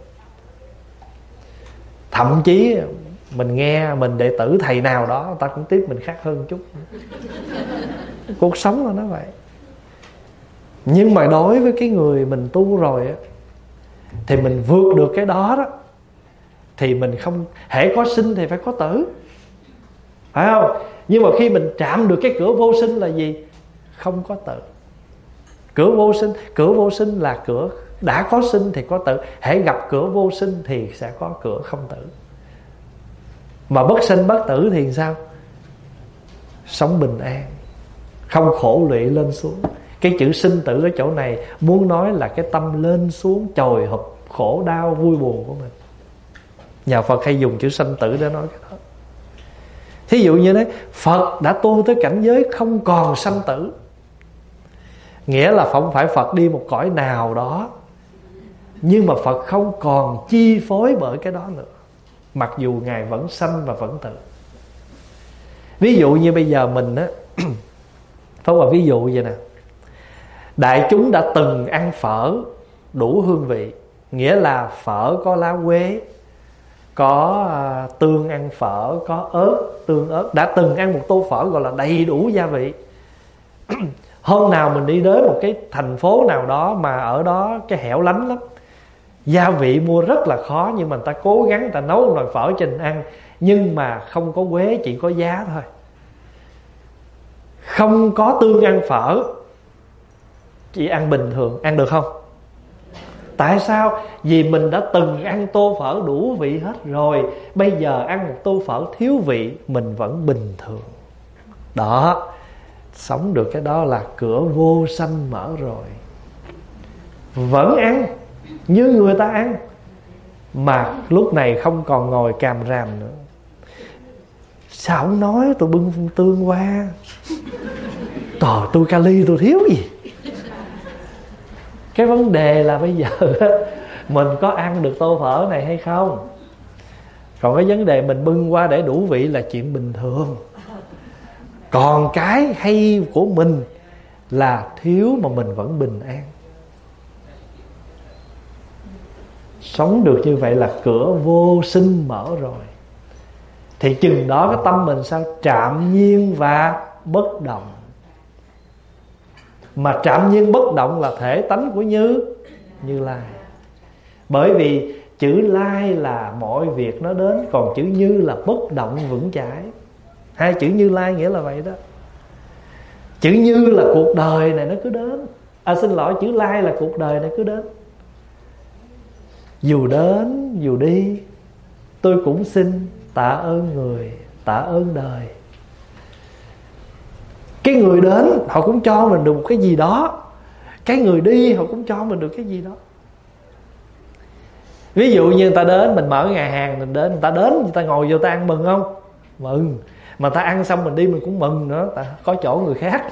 Thậm chí mình nghe mình đệ tử thầy nào đó, người ta cũng tiếp mình khác hơn chút. Cuộc sống là nó vậy. Nhưng mà đối với cái người mình tu rồi á, thì mình vượt được cái đó đó, thì mình không, hễ có sinh thì phải có tử, phải không? Nhưng mà khi mình chạm được cái cửa vô sinh là gì? Không có tử. Cửa vô sinh là cửa đã có sinh thì có tử. Hễ gặp cửa vô sinh thì sẽ có cửa không tử. Mà bất sinh bất tử thì sao? Sống bình an, không khổ lụy lên xuống. Cái chữ sinh tử ở chỗ này muốn nói là cái tâm lên xuống chồi hụp khổ đau vui buồn của mình. Nhà Phật hay dùng chữ sanh tử để nói cái đó. Thí dụ như đấy, Phật đã tu tới cảnh giới không còn sanh tử, nghĩa là không phải Phật đi một cõi nào đó, nhưng mà Phật không còn chi phối bởi cái đó nữa, mặc dù Ngài vẫn sanh và vẫn tử. Ví dụ như bây giờ mình á, Pháp Hòa ví dụ vậy nè. Đại chúng đã từng ăn phở đủ hương vị, nghĩa là phở có lá quế, có tương ăn phở, có ớt, tương ớt. Đã từng ăn một tô phở gọi là đầy đủ gia vị. Hôm nào mình đi đến một cái thành phố nào đó mà ở đó cái hẻo lánh lắm, gia vị mua rất là khó, nhưng mà người ta cố gắng người ta nấu một nồi phở cho mình ăn. Nhưng mà không có quế, chỉ có giá thôi. Không có tương ăn phở, chỉ ăn bình thường, ăn được không? Tại sao? Vì mình đã từng ăn tô phở đủ vị hết rồi, bây giờ ăn một tô phở thiếu vị, mình vẫn bình thường. Đó, sống được cái đó là cửa vô sanh mở rồi. Vẫn ăn như người ta ăn, mà lúc này không còn ngồi càm ràm nữa. Sao không nói tôi bưng tương qua? Trời, tôi kali tôi thiếu gì? Cái vấn đề là bây giờ mình có ăn được tô phở này hay không? Còn cái vấn đề mình bưng qua để đủ vị là chuyện bình thường. Còn cái hay của mình là thiếu mà mình vẫn bình an. Sống được như vậy là cửa vô sinh mở rồi. Thì chừng đó cái tâm mình sao? Trạm nhiên và bất động. Mà trạm nhiên bất động là thể tánh của Như Lai. Bởi vì chữ Lai là mọi việc nó đến, còn chữ Như là bất động vững chãi. Hai chữ Như Lai nghĩa là vậy đó. Chữ Như là cuộc đời này nó cứ đến. Xin lỗi, chữ Lai là cuộc đời này cứ đến. Dù đến dù đi, tôi cũng xin tạ ơn người, tạ ơn đời. Cái người đến họ cũng cho mình được một cái gì đó, cái người đi họ cũng cho mình được cái gì đó. Ví dụ như người ta đến, mình mở nhà hàng, mình đến, người ta đến, người ta ngồi vô ta ăn mừng không? Mừng. Mà ta ăn xong mình đi mình cũng mừng nữa, ta có chỗ người khác.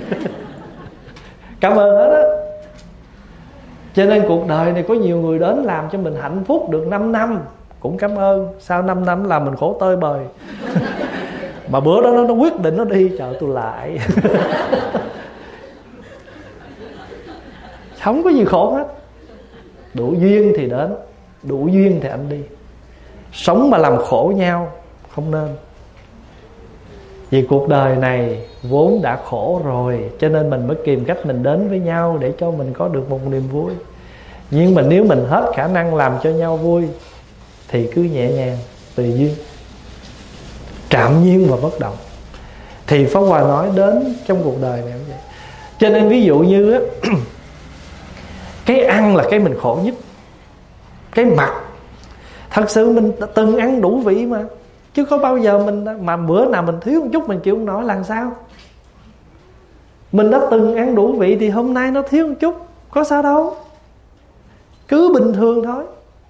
Cảm ơn hết á. Cho nên cuộc đời này có nhiều người đến làm cho mình hạnh phúc được 5 năm, cũng cảm ơn. Sau 5 năm làm mình khổ tơi bời. Mà bữa đó nó quyết định nó đi, trời tôi lại. Không có gì khổ hết. Đủ duyên thì đến, đủ duyên thì anh đi. Sống mà làm khổ nhau không nên. Vì cuộc đời này vốn đã khổ rồi, cho nên mình mới tìm cách mình đến với nhau để cho mình có được một niềm vui. Nhưng mà nếu mình hết khả năng làm cho nhau vui thì cứ nhẹ nhàng, tùy duyên, trạm nhiên và bất động. Thì Pháp Hòa nói đến trong cuộc đời này cũng vậy. Cho nên ví dụ như á, cái ăn là cái mình khổ nhất. Cái mặc, thật sự mình từng ăn đủ vị mà, chứ có bao giờ mình mà bữa nào mình thiếu một chút mình chịu không nổi làm sao? Mình đã từng ăn đủ vị thì hôm nay nó thiếu một chút, có sao đâu, cứ bình thường thôi.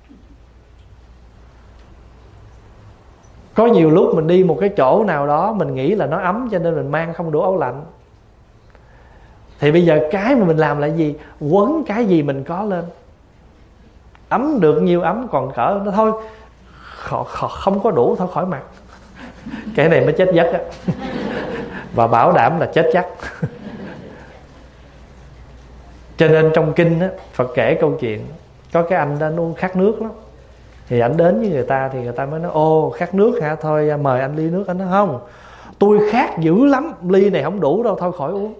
Có nhiều lúc mình đi một cái chỗ nào đó mình nghĩ là nó ấm cho nên mình mang không đủ áo lạnh. Thì bây giờ cái mà mình làm là gì? Quấn cái gì mình có lên. Ấm được nhiêu ấm, còn cỡ nó thôi không có đủ thôi khỏi mặc. Cái này mới chết giấc á. Và bảo đảm là chết chắc. Cho nên trong kinh á, Phật kể câu chuyện có cái anh đã nuôi khát nước lắm. Thì anh đến với người ta thì người ta mới nói: ô khát nước hả, thôi mời anh ly nước. Anh nói không, tôi khát dữ lắm, ly này không đủ đâu, thôi khỏi uống.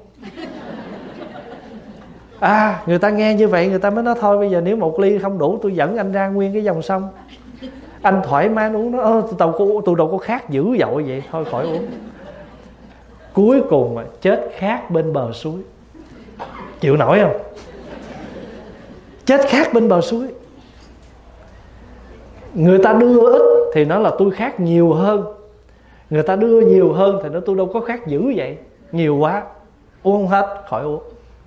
Người ta nghe như vậy người ta mới nói thôi bây giờ nếu một ly không đủ tôi dẫn anh ra nguyên cái dòng sông, anh thoải mái anh uống. Nó tôi đâu có khát dữ dội vậy, thôi khỏi uống. Cuối cùng mà chết khát bên bờ suối. Chịu nổi không? Chết khát bên bờ suối. Người ta đưa ít thì nó là tôi khát nhiều hơn, người ta đưa nhiều hơn thì nó tôi đâu có khát dữ vậy, nhiều quá uống không hết, khỏi uống.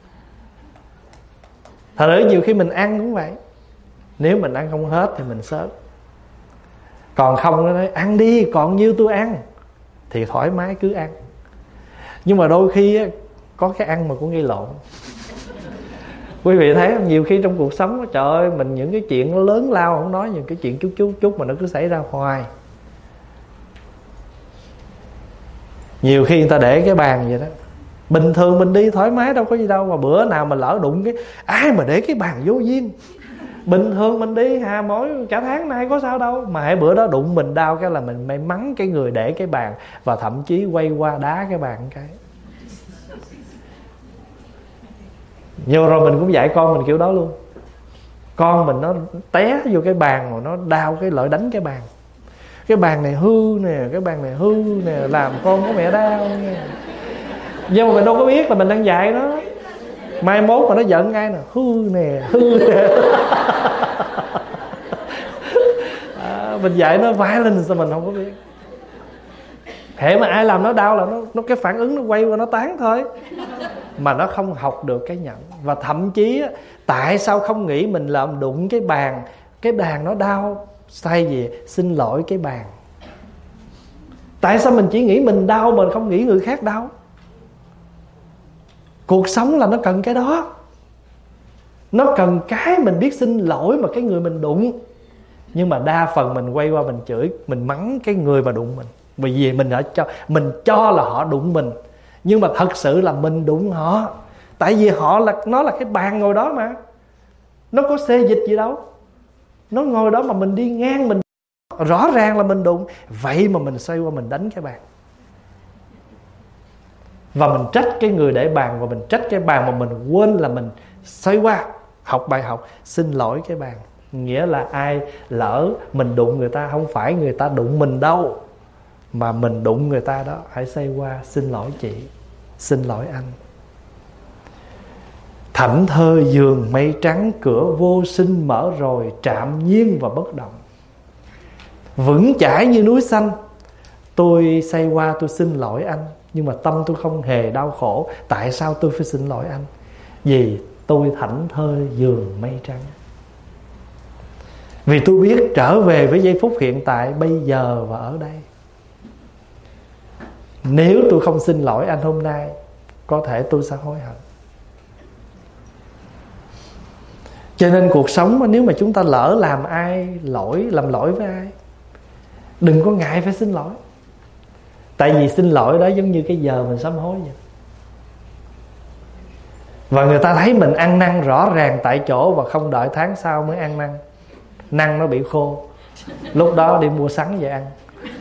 Thật ra nhiều khi mình ăn cũng vậy. Nếu mình ăn không hết thì mình sớt. Còn không nó nói ăn đi, còn như tôi ăn thì thoải mái cứ ăn. Nhưng mà đôi khi có cái ăn mà cũng gây lộn. Quý vị thấy không? Nhiều khi trong cuộc sống, trời ơi, mình những cái chuyện nó lớn lao không nói, những cái chuyện chút mà nó cứ xảy ra hoài. Nhiều khi người ta để cái bàn vậy đó, bình thường mình đi thoải mái đâu có gì đâu, mà bữa nào mà lỡ đụng cái ai mà để cái bàn vô duyên. Bình thường mình đi mỗi cả tháng nay có sao đâu, mà hãy bữa đó đụng mình đau cái là mình may mắn cái người để cái bàn, và thậm chí quay qua đá cái bàn cái. Nhưng rồi mình cũng dạy con mình kiểu đó luôn. Con mình nó té vô cái bàn mà nó đau cái lợi đánh cái bàn. Cái bàn này hư nè, cái bàn này hư nè, làm con của mẹ đau nha. Nhưng mà mình đâu có biết là mình đang dạy nó. Mai mốt mà nó giận ngay nè, hư nè, hư nè. Mình dạy nó violence sao mình không có biết. Hễ mà ai làm nó đau là nó cái phản ứng nó quay qua nó tán thôi, mà nó không học được cái nhận. Và thậm chí tại sao không nghĩ mình làm đụng cái bàn nó đau, thay vì xin lỗi cái bàn. Tại sao mình chỉ nghĩ mình đau mà không nghĩ người khác đau? Cuộc sống là nó cần cái đó. Nó cần cái mình biết xin lỗi mà cái người mình đụng. Nhưng mà đa phần mình quay qua mình chửi, mình mắng cái người mà đụng mình. Bởi vì mình cho là họ đụng mình, nhưng mà thật sự là mình đụng họ. Tại vì nó là cái bàn ngồi đó mà, nó có xê dịch gì đâu. Nó ngồi đó mà mình đi ngang mình, rõ ràng là mình đụng. Vậy mà mình xoay qua mình đánh cái bàn, và mình trách cái người để bàn, và mình trách cái bàn mà mình quên là mình xoay qua học bài học xin lỗi cái bàn. Nghĩa là ai lỡ mình đụng người ta, không phải người ta đụng mình đâu, mà mình đụng người ta đó, hãy xoay qua xin lỗi chị, xin lỗi anh. Thảnh thơi giường mây trắng, cửa vô sinh mở rồi, trạm nhiên và bất động. Vững chãi như núi xanh, tôi xoay qua tôi xin lỗi anh, nhưng mà tâm tôi không hề đau khổ. Tại sao tôi phải xin lỗi anh? Vì tôi thảnh thơi giường mây trắng. Vì tôi biết trở về với giây phút hiện tại bây giờ và ở đây. Nếu tôi không xin lỗi anh hôm nay, có thể tôi sẽ hối hận. Cho nên cuộc sống nếu mà chúng ta lỡ làm lỗi với ai, đừng có ngại phải xin lỗi. Tại vì xin lỗi đó giống như cái giờ mình sám hối vậy. Và người ta thấy mình ăn năn rõ ràng tại chỗ, và không đợi tháng sau mới ăn năn. Năn nó bị khô, lúc đó đi mua sắn về ăn.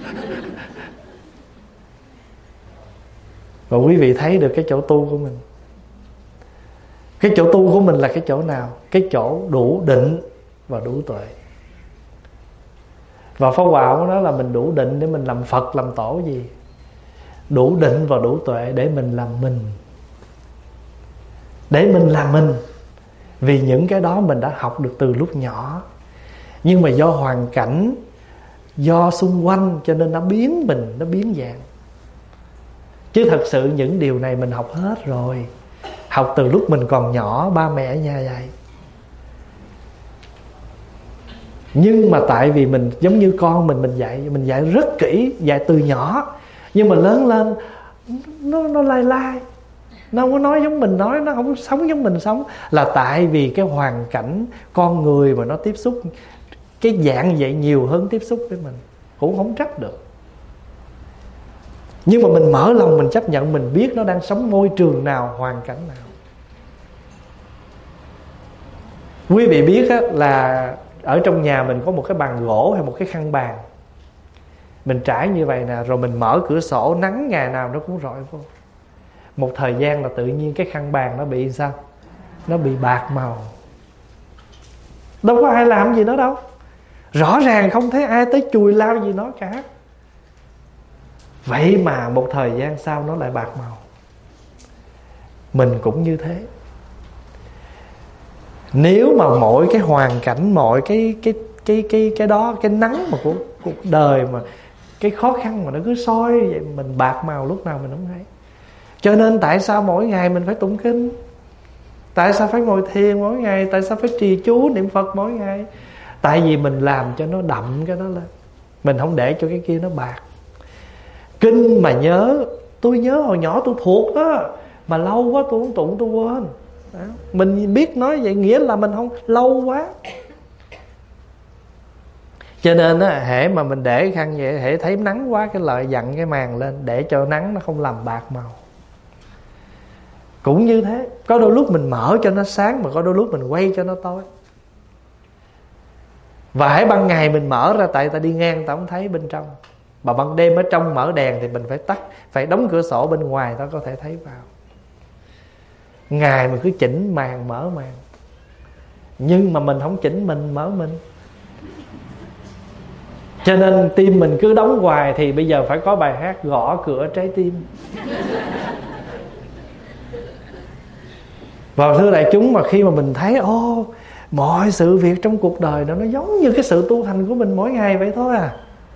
Và quý vị thấy được cái chỗ tu của mình. Cái chỗ tu của mình là cái chỗ nào? Cái chỗ đủ định và đủ tuệ. Và Pháp Hòa của nó là mình đủ định để mình làm Phật làm tổ gì? Đủ định và đủ tuệ để mình làm mình. Để mình làm mình. Vì những cái đó mình đã học được từ lúc nhỏ. Nhưng mà do hoàn cảnh, do xung quanh, cho nên nó biến mình, nó biến dạng. Chứ thật sự những điều này mình học hết rồi. Học từ lúc mình còn nhỏ, ba mẹ ở nhà dạy. Nhưng mà tại vì mình giống như con mình dạy rất kỹ, dạy từ nhỏ. Nhưng mà lớn lên nó lai lai, nó không có nói giống mình nói, nó không sống giống mình sống. Là tại vì cái hoàn cảnh con người mà nó tiếp xúc cái dạng vậy nhiều hơn tiếp xúc với mình. Cũng không trách được. Nhưng mà mình mở lòng, mình chấp nhận, mình biết nó đang sống môi trường nào, hoàn cảnh nào. Quý vị biết á, là ở trong nhà mình có một cái bàn gỗ hay một cái khăn bàn, mình trải như vậy nè, rồi mình mở cửa sổ, nắng ngày nào nó cũng rọi vô. Một thời gian là tự nhiên cái khăn bàn nó bị sao? Nó bị bạc màu. Đâu có ai làm gì nó đâu. Rõ ràng không thấy ai tới chùi lau gì nó cả. Vậy mà một thời gian sau nó lại bạc màu. Mình cũng như thế. Nếu mà mỗi cái hoàn cảnh, mọi cái đó, cái nắng mà của cuộc đời, mà cái khó khăn mà nó cứ soi vậy, mình bạc màu lúc nào mình không thấy. Cho nên tại sao mỗi ngày mình phải tụng kinh? Tại sao phải ngồi thiền mỗi ngày? Tại sao phải trì chú niệm Phật mỗi ngày? Tại vì mình làm cho nó đậm cái đó lên. Mình không để cho cái kia nó bạc. Kinh mà nhớ, tôi nhớ hồi nhỏ tôi thuộc đó, mà lâu quá tôi không tụng tôi quên. Đó. Mình biết nói vậy nghĩa là mình không lâu quá. Cho nên á, hễ mà mình để khăn vậy, hễ thấy nắng quá cái lợi dặn cái màn lên để cho nắng nó không làm bạc màu. Cũng như thế, có đôi lúc mình mở cho nó sáng, mà có đôi lúc mình quay cho nó tối. Và hãy ban ngày mình mở ra, tại ta đi ngang ta không thấy bên trong. Mà ban đêm ở trong mở đèn thì mình phải tắt, phải đóng cửa sổ bên ngoài ta có thể thấy vào. Ngày mình cứ chỉnh màn mở màn, nhưng mà mình không chỉnh mình mở mình. Cho nên tim mình cứ đóng hoài, thì bây giờ phải có bài hát gõ cửa trái tim. Và thưa đại chúng, mà khi mà mình thấy mọi sự việc trong cuộc đời đó nó giống như cái sự tu hành của mình mỗi ngày vậy thôi à.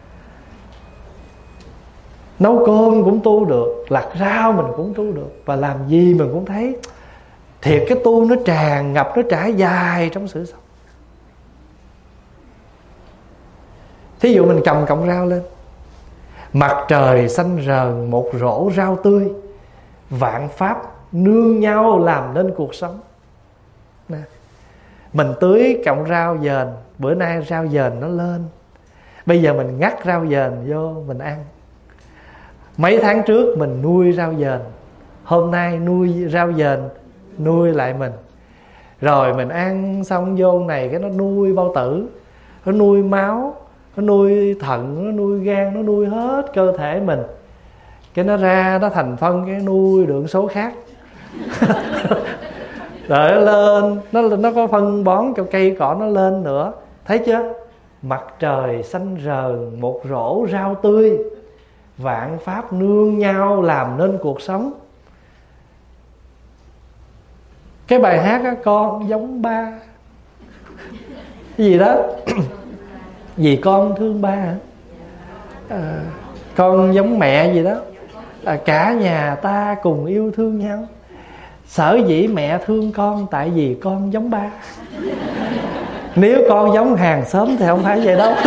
Nấu cơm cũng tu được, lặt rau mình cũng tu được, và làm gì mình cũng thấy thiệt cái tu nó tràn ngập, nó trải dài trong sự sống. Thí dụ mình cầm cọng rau lên, mặt trời xanh rờn một rổ rau tươi, vạn pháp nương nhau làm nên cuộc sống. Nè, mình tưới cọng rau dền, bữa nay rau dền nó lên, bây giờ mình ngắt rau dền vô mình ăn. Mấy tháng trước mình nuôi rau dền, hôm nay nuôi rau dền nuôi lại mình. Rồi mình ăn xong vô này cái nó nuôi bao tử, nó nuôi máu, nó nuôi thận, nó nuôi gan, nó nuôi hết cơ thể mình. Cái nó ra nó thành phân, cái nuôi được số khác. Rồi nó lên, nó có phân bón cho cây cỏ nó lên nữa. Thấy chưa? Mặt trời xanh rờn một rổ rau tươi, vạn pháp nương nhau làm nên cuộc sống. Cái bài hát á, con giống ba cái gì đó vì con thương ba hả? Con giống mẹ gì đó, cả nhà ta cùng yêu thương nhau. Sở dĩ mẹ thương con tại vì con giống ba. Nếu con giống hàng xóm thì không phải vậy đâu.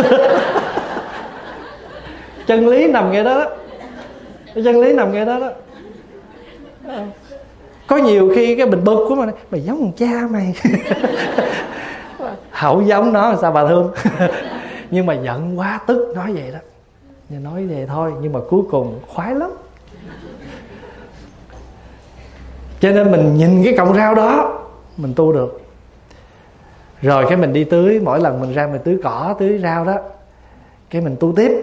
Chân lý nằm ngay đó đó. Chân lý nằm ngay đó đó. Có nhiều khi cái bình bực của mày giống thằng cha mày. Hậu giống nó sao bà thương. Nhưng mà giận quá tức nói vậy đó. Nói vậy thôi, nhưng mà cuối cùng khoái lắm. Cho nên mình nhìn cái cọng rau đó mình tu được. Rồi cái mình đi tưới, mỗi lần mình ra mình tưới cỏ, tưới rau đó, cái mình tu tiếp.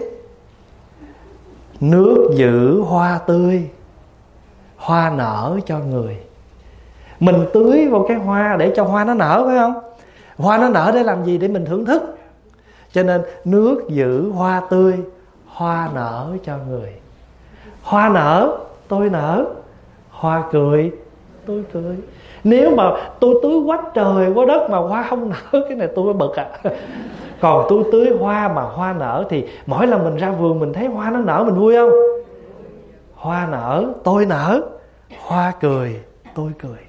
Nước giữ hoa tươi, hoa nở cho người. Mình tưới vào cái hoa để cho hoa nó nở, phải không? Hoa nó nở để làm gì? Để mình thưởng thức. Cho nên nước giữ hoa tươi, hoa nở cho người. Hoa nở, tôi nở. Hoa cười, tôi cười. Nếu mà tôi tưới quá trời quá đất mà hoa không nở, cái này tôi mới bực à. Còn tôi tưới hoa mà hoa nở thì mỗi lần mình ra vườn mình thấy hoa nó nở, mình vui không? Hoa nở, tôi nở. Hoa cười, tôi cười.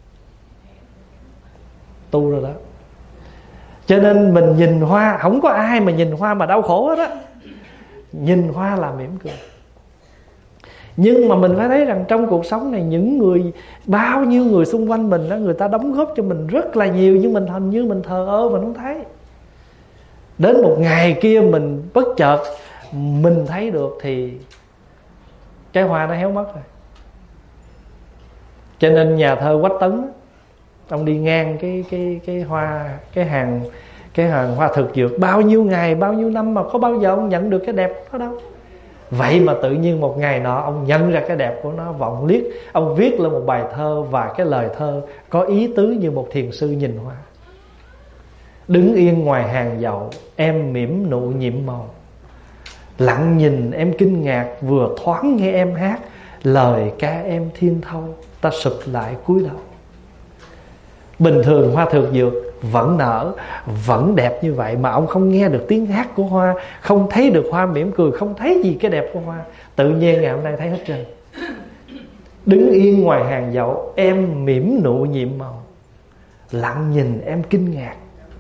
Tu rồi đó. Cho nên mình nhìn hoa, không có ai mà nhìn hoa mà đau khổ hết á. Nhìn hoa là mỉm cười. Nhưng mà mình phải thấy rằng trong cuộc sống này, những người, bao nhiêu người xung quanh mình đó, người ta đóng góp cho mình rất là nhiều, nhưng mình hình như mình thờ ơ, mình không thấy. Đến một ngày kia mình bất chợt mình thấy được thì cái hoa nó héo mất rồi. Cho nên nhà thơ Quách Tấn, ông đi ngang cái hoa, cái hàng hoa thực dược, bao nhiêu ngày bao nhiêu năm mà có bao giờ ông nhận được cái đẹp đó đâu. Vậy mà tự nhiên một ngày nọ ông nhận ra cái đẹp của nó, vọng liếc, ông viết lên một bài thơ, và cái lời thơ có ý tứ như một thiền sư nhìn hoa. Đứng yên ngoài hàng dậu, em mỉm nụ nhiệm màu. Lặng nhìn em kinh ngạc, vừa thoáng nghe em hát, lời ca em thiên thâu, ta sụp lại cúi đầu. Bình thường hoa thực dược vẫn nở, vẫn đẹp như vậy, mà ông không nghe được tiếng hát của hoa, không thấy được hoa mỉm cười, không thấy gì cái đẹp của hoa. Tự nhiên ngày hôm nay thấy hết trơn. Đứng yên ngoài hàng dậu, em mỉm nụ nhiệm màu. Lặng nhìn em kinh ngạc,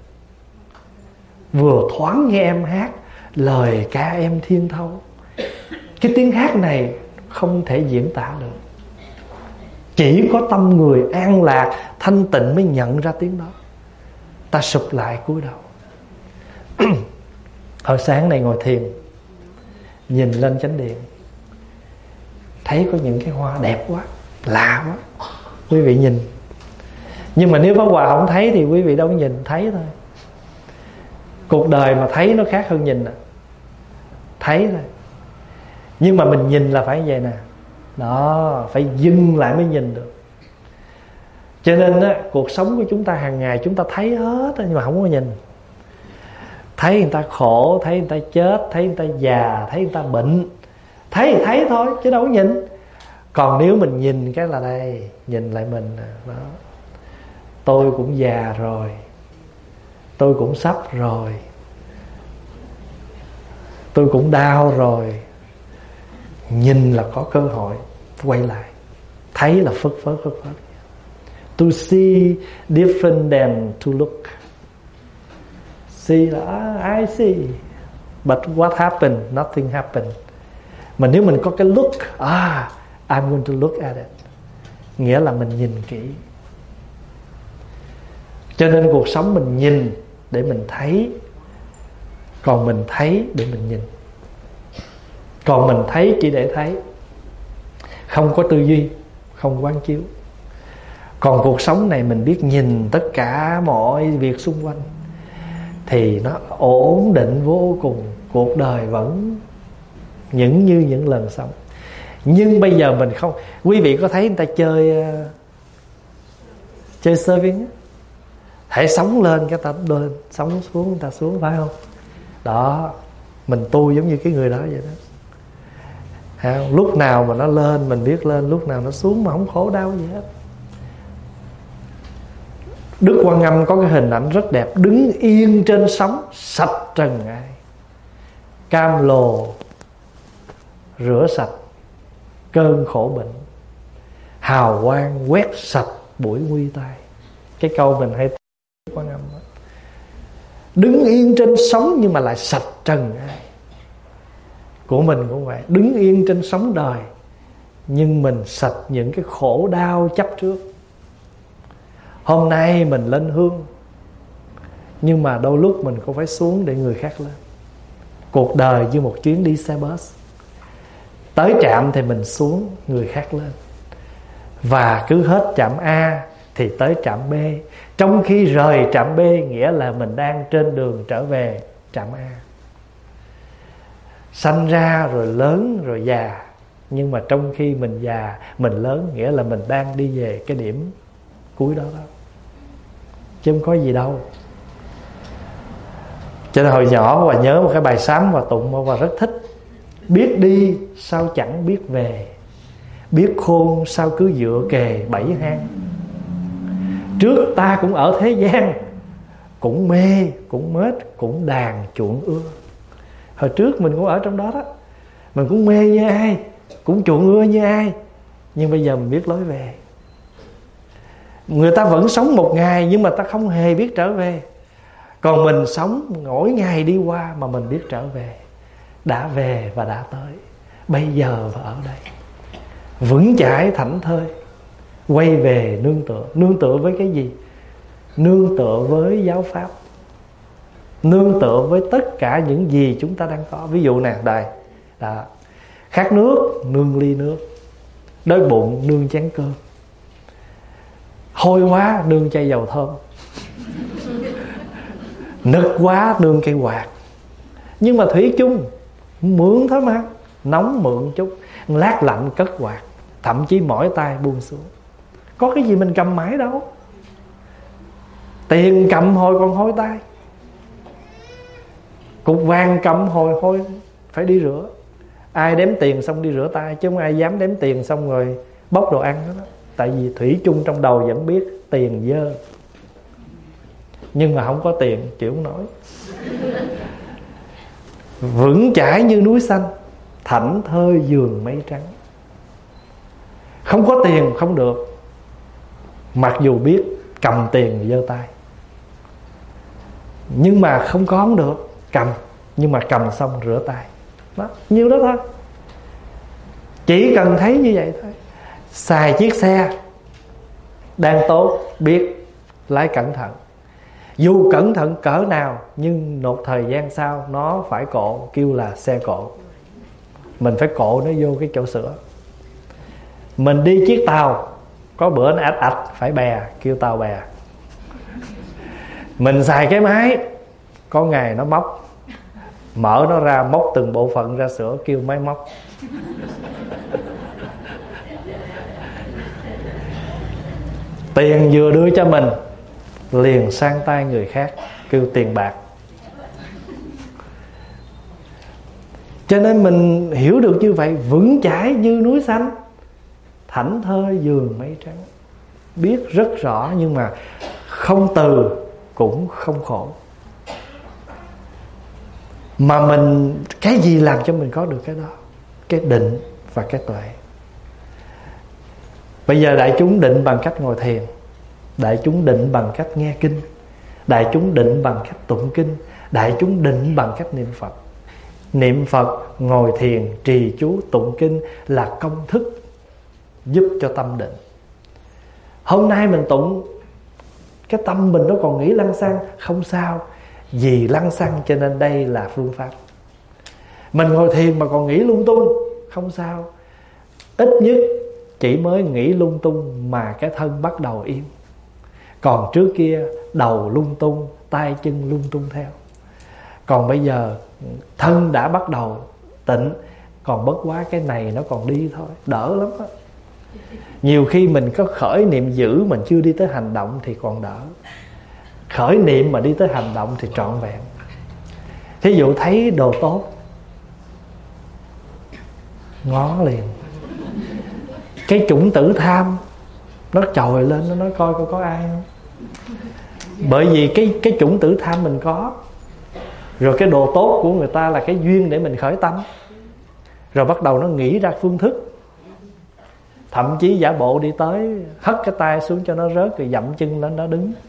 vừa thoáng nghe em hát, lời ca em thiên thâu. Cái tiếng hát này không thể diễn tả được. Chỉ có tâm người an lạc, thanh tịnh mới nhận ra tiếng đó. Ta sụp lại cúi đầu. Hồi sáng này ngồi thiền, nhìn lên chánh điện, thấy có những cái hoa đẹp quá, lạ quá. Quý vị nhìn. Nhưng mà nếu Pháp Hòa không thấy thì quý vị đâu có nhìn, thấy thôi. Cuộc đời mà thấy nó khác hơn nhìn. Thấy thôi. Nhưng mà mình nhìn là phải như vậy nè. Đó, phải dừng lại mới nhìn được. Cho nên á, cuộc sống của chúng ta hàng ngày chúng ta thấy hết, nhưng mà không có nhìn. Thấy người ta khổ, thấy người ta chết, thấy người ta già, thấy người ta bệnh, thấy thì thấy thôi chứ đâu có nhìn. Còn nếu mình nhìn cái là đây, nhìn lại mình đó. Tôi cũng già rồi, tôi cũng sắp rồi, tôi cũng đau rồi. Nhìn là có cơ hội quay lại. Thấy là phất phớt. To see different than to look. See là I see, but what happened? Nothing happened. Mà nếu mình có cái look, I'm going to look at it, nghĩa là mình nhìn kỹ. Cho nên cuộc sống mình nhìn để mình thấy, còn mình thấy để mình nhìn. Còn mình thấy chỉ để thấy, không có tư duy, không quán chiếu. Còn cuộc sống này mình biết nhìn tất cả mọi việc xung quanh thì nó ổn định vô cùng. Cuộc đời vẫn như những lần sống. Nhưng bây giờ mình không. Quý vị có thấy người ta chơi surfing á, hãy sóng lên cái ta lên, sóng xuống người ta xuống, phải không? Đó, mình tu giống như cái người đó vậy đó. Lúc nào mà nó lên mình biết lên, lúc nào nó xuống mà không khổ đau gì hết. Đức Quan Âm có cái hình ảnh rất đẹp, đứng yên trên sóng, sạch trần ai, cam lồ rửa sạch cơn khổ bệnh, hào quang quét sạch buổi nguy tai. Cái câu mình hay Đức Quan Âm đó. Đứng yên trên sóng nhưng mà lại sạch trần ai. Của mình cũng vậy, đứng yên trên sóng đời nhưng mình sạch những cái khổ đau chấp trước. Hôm nay mình lên hương, nhưng mà đôi lúc mình cũng phải xuống để người khác lên. Cuộc đời như một chuyến đi xe bus. Tới trạm thì mình xuống, người khác lên. Và cứ hết trạm A thì tới trạm B. Trong khi rời trạm B nghĩa là mình đang trên đường trở về trạm A. Sanh ra rồi lớn rồi già. Nhưng mà trong khi mình già, mình lớn, nghĩa là mình đang đi về cái điểm cuối đó đó. Chứ không có gì đâu. Cho nên hồi nhỏ Hòa nhớ một cái bài sám Hòa tụng mà Hòa rất thích. Biết đi sao chẳng biết về, biết khôn sao cứ dựa kề bảy hang. Trước ta cũng ở thế gian, cũng mê, cũng mết, cũng đàn chuộng ưa. Hồi trước mình cũng ở trong đó đó. Mình cũng mê như ai, cũng chuộng ưa như ai. Nhưng bây giờ mình biết lối về. Người ta vẫn sống một ngày nhưng mà ta không hề biết trở về. Còn mình sống mỗi ngày đi qua mà mình biết trở về. Đã về và đã tới, bây giờ và ở đây. Vững chãi thảnh thơi, quay về nương tựa. Nương tựa với cái gì? Nương tựa với giáo pháp, nương tựa với tất cả những gì chúng ta đang có. Ví dụ nè, đây đó. Khát nước, nương ly nước. Đói bụng, nương chén cơm. Hôi quá, nương chai dầu thơm. Nực quá, nương cây quạt. Nhưng mà thủy chung mượn thôi mà. Nóng mượn chút, lát lạnh cất quạt. Thậm chí mỏi tay buông xuống. Có cái gì mình cầm mãi đâu. Tiền cầm hồi còn hôi tay. Cục vàng cầm hồi hôi phải đi rửa. Ai đếm tiền xong đi rửa tay, chứ không ai dám đếm tiền xong rồi bóc đồ ăn đó. Tại vì thủy chung trong đầu vẫn biết tiền dơ. Nhưng mà không có tiền chịu không nổi. Vững chãi như núi xanh, thảnh thơi giường mây trắng. Không có tiền không được, mặc dù biết cầm tiền giơ tay. Nhưng mà không có không được, cầm. Nhưng mà cầm xong rửa tay. Đó, nhiêu đó thôi. Chỉ cần thấy như vậy thôi. Xài chiếc xe đang tốt, biết lái cẩn thận. Dù cẩn thận cỡ nào, nhưng một thời gian sau nó phải cộ, kêu là xe cộ. Mình phải cộ nó vô cái chỗ sửa. Mình đi chiếc tàu, có bữa nó ạch ạch phải bè, kêu tàu bè. Mình xài cái máy, có ngày nó móc, mở nó ra móc từng bộ phận ra sửa, kêu máy móc. Tiền vừa đưa cho mình liền sang tay người khác, kêu tiền bạc. Cho nên mình hiểu được như vậy. Vững chãi như núi xanh, thảnh thơi giường mây trắng. Biết rất rõ nhưng mà không từ cũng không khổ. Mà mình, cái gì làm cho mình có được cái đó? Cái định và cái tuệ. Bây giờ đại chúng định bằng cách ngồi thiền, đại chúng định bằng cách nghe kinh, đại chúng định bằng cách tụng kinh, đại chúng định bằng cách niệm Phật. Niệm Phật, ngồi thiền, trì chú, tụng kinh là công thức giúp cho tâm định. Hôm nay mình tụng, cái tâm mình nó còn nghĩ lăng xăng, không sao. Vì lăng xăng cho nên đây là phương pháp. Mình ngồi thiền mà còn nghĩ lung tung, không sao. Ít nhất chỉ mới nghĩ lung tung mà cái thân bắt đầu yên. Còn trước kia đầu lung tung, tay chân lung tung theo. Còn bây giờ thân đã bắt đầu tịnh, còn bất quá cái này nó còn đi thôi, đỡ lắm á. Nhiều khi mình có khởi niệm dữ, mình chưa đi tới hành động thì còn đỡ. Khởi niệm mà đi tới hành động thì trọn vẹn. Thí dụ thấy đồ tốt, ngó liền. Cái chủng tử tham nó trồi lên, nó nói coi có ai không. Bởi vì cái chủng tử tham mình có. Rồi cái đồ tốt của người ta là cái duyên để mình khởi tâm. Rồi bắt đầu nó nghĩ ra phương thức. Thậm chí giả bộ đi tới, hất cái tay xuống cho nó rớt, rồi dậm chân lên nó đứng.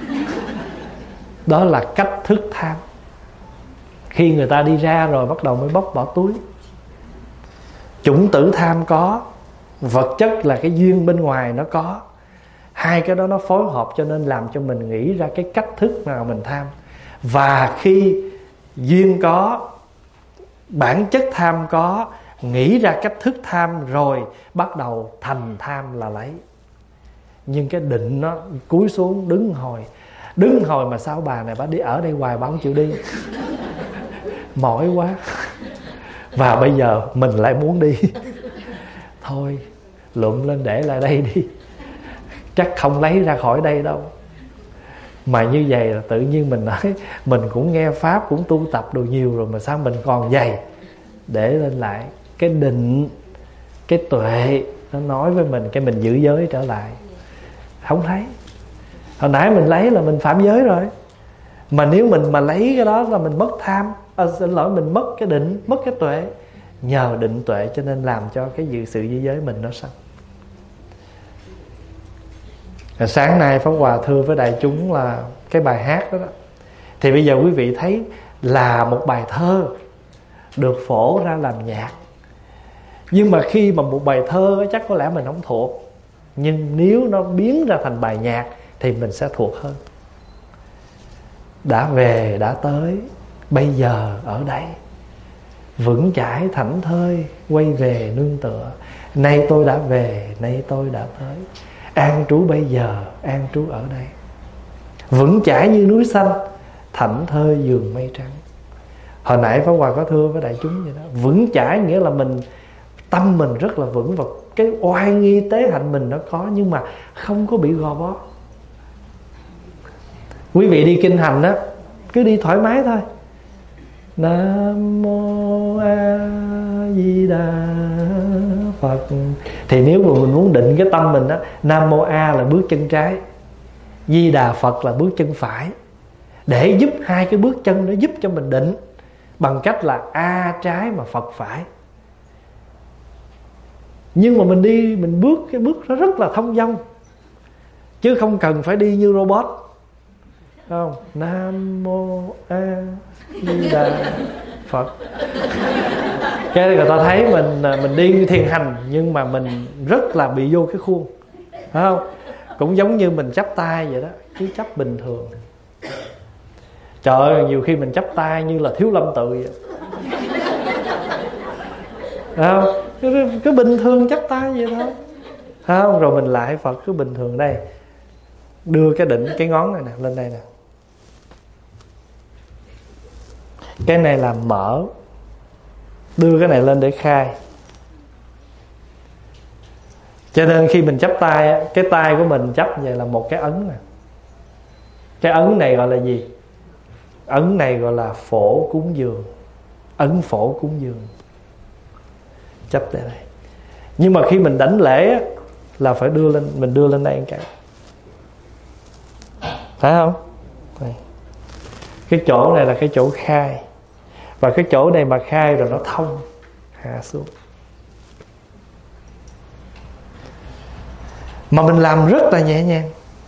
Đó là cách thức tham. Khi người ta đi ra rồi bắt đầu mới bóc bỏ túi. Chủng tử tham có, vật chất là cái duyên bên ngoài nó có. Hai cái đó nó phối hợp cho nên làm cho mình nghĩ ra cái cách thức nào mình tham. Và khi duyên có, bản chất tham có, nghĩ ra cách thức tham rồi bắt đầu thành tham là lấy. Nhưng cái định nó cúi xuống đứng hồi mà sao bà này bà đi ở đây hoài bà không chịu đi. Mỏi quá. Và bây giờ mình lại muốn đi. Thôi lụm lên để lại đây đi, chắc không lấy ra khỏi đây đâu. Mà như vậy là tự nhiên mình nói mình cũng nghe pháp, cũng tu tập đồ nhiều rồi mà sao mình còn dày. Để lên lại cái định, cái tuệ nó nói với mình, cái mình giữ giới trở lại. Không thấy. Hồi nãy mình lấy là mình phạm giới rồi. Mà nếu mình mà lấy cái đó là mình mất tham, xin lỗi, mình mất cái định, mất cái tuệ. Nhờ định tuệ cho nên làm cho cái sự giữ giới mình nó sanh. Sáng nay Pháp Hòa thưa với đại chúng là cái bài hát đó, thì bây giờ quý vị thấy là một bài thơ được phổ ra làm nhạc. Nhưng mà khi mà một bài thơ chắc có lẽ mình không thuộc, nhưng nếu nó biến ra thành bài nhạc thì mình sẽ thuộc hơn. Đã về đã tới, bây giờ ở đây, vững chãi thảnh thơi, quay về nương tựa. Nay tôi đã về, nay tôi đã tới, an trú bây giờ, an trú ở đây. Vững chãi như núi xanh, thảnh thơi giường mây trắng. Hồi nãy Pháp Hòa có thưa với đại chúng vậy đó. Vững chãi nghĩa là tâm mình rất là vững, và cái oai nghi tế hạnh mình nó có, nhưng mà không có bị gò bó. Quý vị đi kinh hành đó, cứ đi thoải mái thôi. Nam mô A Di Đà Phật. Thì nếu mà mình muốn định cái tâm mình đó, Nam mô A là bước chân trái, Di Đà Phật là bước chân phải, để giúp hai cái bước chân đó giúp cho mình định, bằng cách là A trái mà Phật phải. Nhưng mà mình đi, mình bước cái bước nó rất là thông dong, chứ không cần phải đi như robot. Không, Nam mô A Di Đà Phật. Cái người ta thấy mình đi thiền hành, nhưng mà mình rất là bị vô cái khuôn, phải không? Cũng giống như mình chắp tay vậy đó, cứ chấp bình thường. Trời ơi, nhiều khi mình chắp tay như là Thiếu Lâm Tự vậy, phải không? Cứ bình thường chắp tay vậy thôi, phải không? Rồi mình lại Phật cứ bình thường đây, đưa cái đỉnh, cái ngón này nè lên đây nè. Cái này là mở, đưa cái này lên để khai. Cho nên khi mình chắp tay, cái tay của mình chắp vậy là một cái ấn nè. Cái ấn này gọi là gì? Ấn này gọi là phổ cúng dường. Ấn phổ cúng dường, chấp tại đây. Nhưng mà khi mình đảnh lễ là phải đưa lên, mình đưa lên đây một cái, phải không? Đây. Cái chỗ này là cái chỗ khai, và cái chỗ này mà khai rồi nó thông, hạ xuống. Mà mình làm rất là nhẹ nhàng,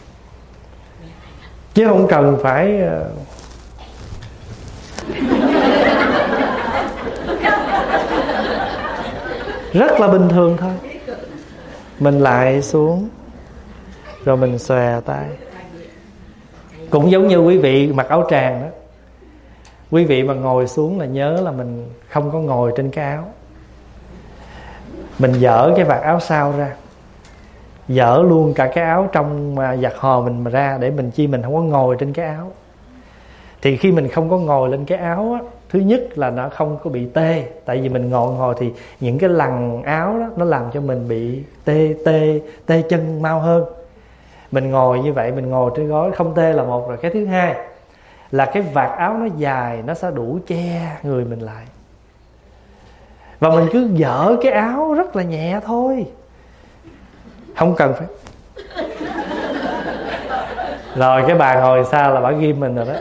chứ không cần phải rất là bình thường thôi. Mình lại xuống, rồi mình xòe tay. Cũng giống như quý vị mặc áo tràng đó, quý vị mà ngồi xuống là nhớ là mình không có ngồi trên cái áo. Mình dỡ cái vạt áo sau ra, dỡ luôn cả cái áo trong giặt hò mình mà ra, để mình không có ngồi trên cái áo. Thì khi mình không có ngồi lên cái áo á, thứ nhất là nó không có bị tê. Tại vì mình ngồi thì những cái lằn áo đó nó làm cho mình bị tê chân mau hơn. Mình ngồi như vậy, mình ngồi trên gối không tê là một rồi. Cái thứ hai là cái vạt áo nó dài, nó sẽ đủ che người mình lại. Và mình cứ dỡ cái áo rất là nhẹ thôi, không cần phải. Rồi cái bà ngồi sau là bà ghim mình rồi đó.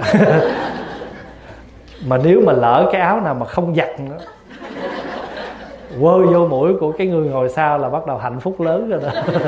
Mà nếu mà lỡ cái áo nào mà không giặt nữa, quơ vô mũi của cái người ngồi sau là bắt đầu hạnh phúc lớn rồi đó.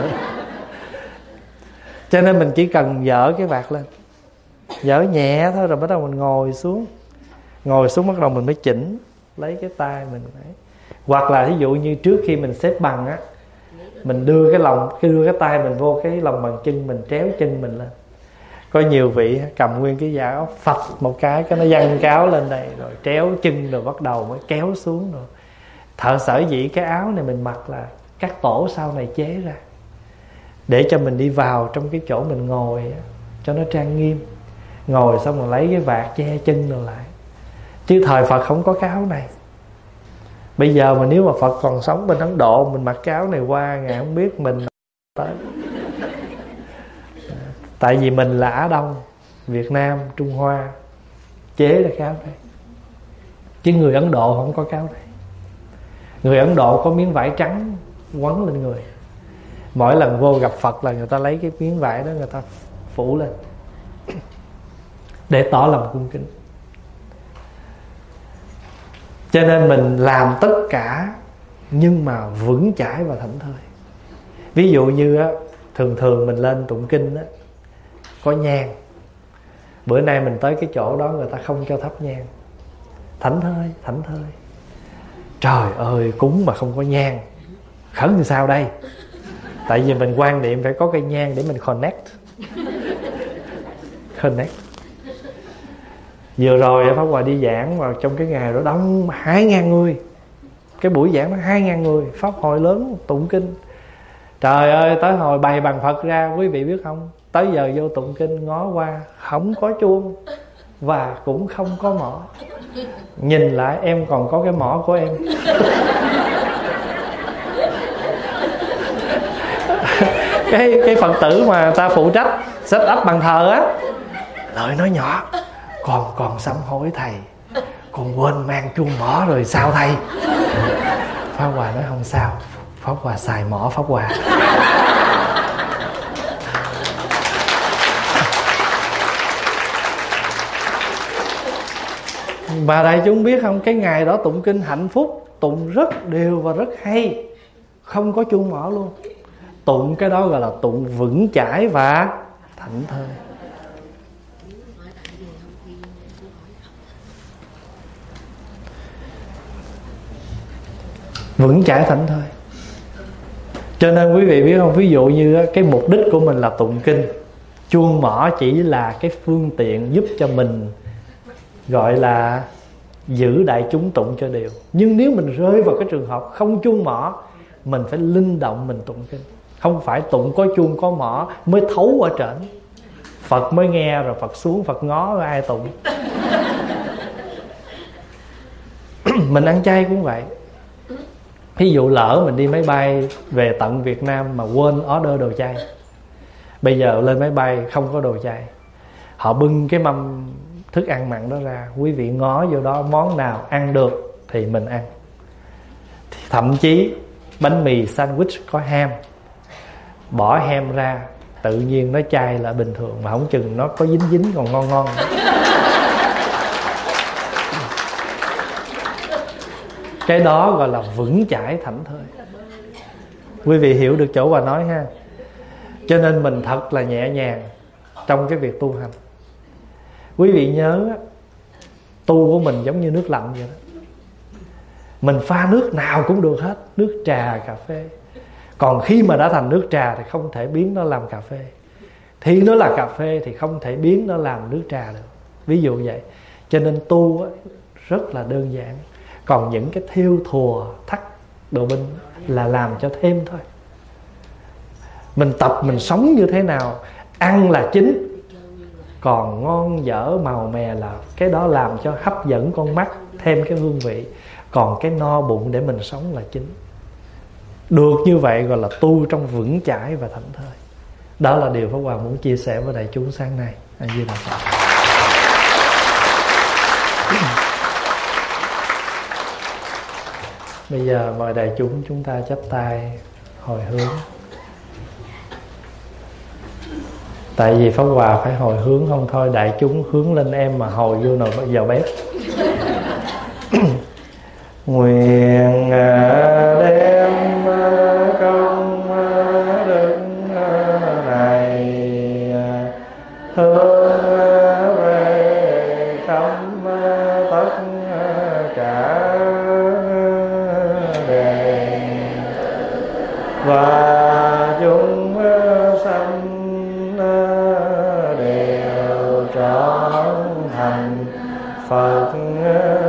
Cho nên mình chỉ cần dỡ cái vạt lên, dỡ nhẹ thôi, rồi bắt đầu mình ngồi xuống. Ngồi xuống bắt đầu mình mới chỉnh, lấy cái tay mình ấy. Hoặc là ví dụ như trước khi mình xếp bằng á, mình đưa cái tay mình vô cái lòng bàn chân, mình tréo chân mình lên. Có nhiều vị cầm nguyên cái giá áo phật một cái nó văng cáo lên đây, rồi tréo chân, rồi bắt đầu mới kéo xuống. Rồi sở dĩ cái áo này mình mặc là các tổ sau này chế ra để cho mình đi vào trong cái chỗ mình ngồi cho nó trang nghiêm. Ngồi xong rồi lấy cái vạt che chân rồi lại. Chứ thời Phật không có cái áo này. Bây giờ mà nếu mà Phật còn sống bên Ấn Độ, mình mặc cái áo này qua, Ngài không biết mình tới. Tại vì mình là Á Đông, Việt Nam, Trung Hoa chế ra cái áo này. Chứ người Ấn Độ không có cái áo này. Người Ấn Độ có miếng vải trắng quấn lên người. Mỗi lần vô gặp Phật là người ta lấy cái miếng vải đó người ta phủ lên để tỏ lòng cung kính. Cho nên mình làm tất cả nhưng mà vững chãi và thảnh thơi. Ví dụ như á, thường mình lên tụng kinh á, có nhang. Bữa nay mình tới cái chỗ đó người ta không cho thắp nhang. Thảnh thơi. Trời ơi, cúng mà không có nhang, khấn thì sao đây? Tại vì mình quan niệm phải có cây nhang để mình connect. Vừa rồi Pháp Hòa đi giảng vào trong cái ngày đó đông 2.000 người. Cái buổi giảng nó 2.000 người, pháp hội lớn tụng kinh. Trời ơi, tới hồi bày bằng Phật ra, quý vị biết không, tới giờ vô tụng kinh ngó qua không có chuông và cũng không có mõ. Nhìn lại em còn có cái mõ của em. cái Phật tử mà ta phụ trách set up bàn thờ á, lời nói nhỏ: còn sám hối thầy, con quên mang chuông mõ rồi sao thầy? Pháp Hòa nói không sao, Pháp Hòa xài mõ Pháp Hòa. Bà đại chúng biết không, cái ngày đó tụng kinh hạnh phúc, tụng rất đều và rất hay, không có chuông mõ luôn. Tụng cái đó gọi là tụng vững chãi và thảnh thơi. Vững chãi thảnh thơi. Cho nên quý vị biết không, ví dụ như cái mục đích của mình là tụng kinh, chuông mõ chỉ là cái phương tiện giúp cho mình gọi là giữ đại chúng tụng cho đều. Nhưng nếu mình rơi vào cái trường hợp không chuông mõ, mình phải linh động mình tụng kinh. Không phải tụng có chuông có mõ mới thấu ở trển, Phật mới nghe, rồi Phật xuống Phật ngó rồi ai tụng. Mình ăn chay cũng vậy. Ví dụ lỡ mình đi máy bay về tận Việt Nam mà quên order đồ chay, bây giờ lên máy bay không có đồ chay, họ bưng cái mâm thức ăn mặn đó ra, quý vị ngó vô đó món nào ăn được thì mình ăn. Thậm chí bánh mì sandwich có ham, bỏ ham ra tự nhiên nó chay là bình thường, mà không chừng nó có dính còn ngon nữa. Cái đó gọi là vững chãi thảnh thơi. Quý vị hiểu được chỗ bà nói ha. Cho nên mình thật là nhẹ nhàng trong cái việc tu hành. Quý vị nhớ, tu của mình giống như nước lạnh vậy đó. Mình pha nước nào cũng được hết, nước trà, cà phê. Còn khi mà đã thành nước trà thì không thể biến nó làm cà phê. Thì nó là cà phê thì không thể biến nó làm nước trà được. Ví dụ vậy. Cho nên tu rất là đơn giản. Còn những cái thêu thùa thắt đồ binh là làm cho thêm thôi. Mình tập mình sống như thế nào, ăn là chính, còn ngon dở màu mè là cái đó làm cho hấp dẫn con mắt, thêm cái hương vị. Còn cái no bụng để mình sống là chính. Được như vậy gọi là tu trong vững chãi và thảnh thơi. Đó là điều Pháp Hòa muốn chia sẻ với đại chúng sáng nay. A Di Đà Phật. Bây giờ mời đại chúng ta chắp tay hồi hướng. Tại vì Pháp Hòa phải hồi hướng, không thôi đại chúng hướng lên em mà hồi vô nồi vào bếp. Nguyện đem công đức này hướng về khắp tất cả đền và chúng sanh đều Phật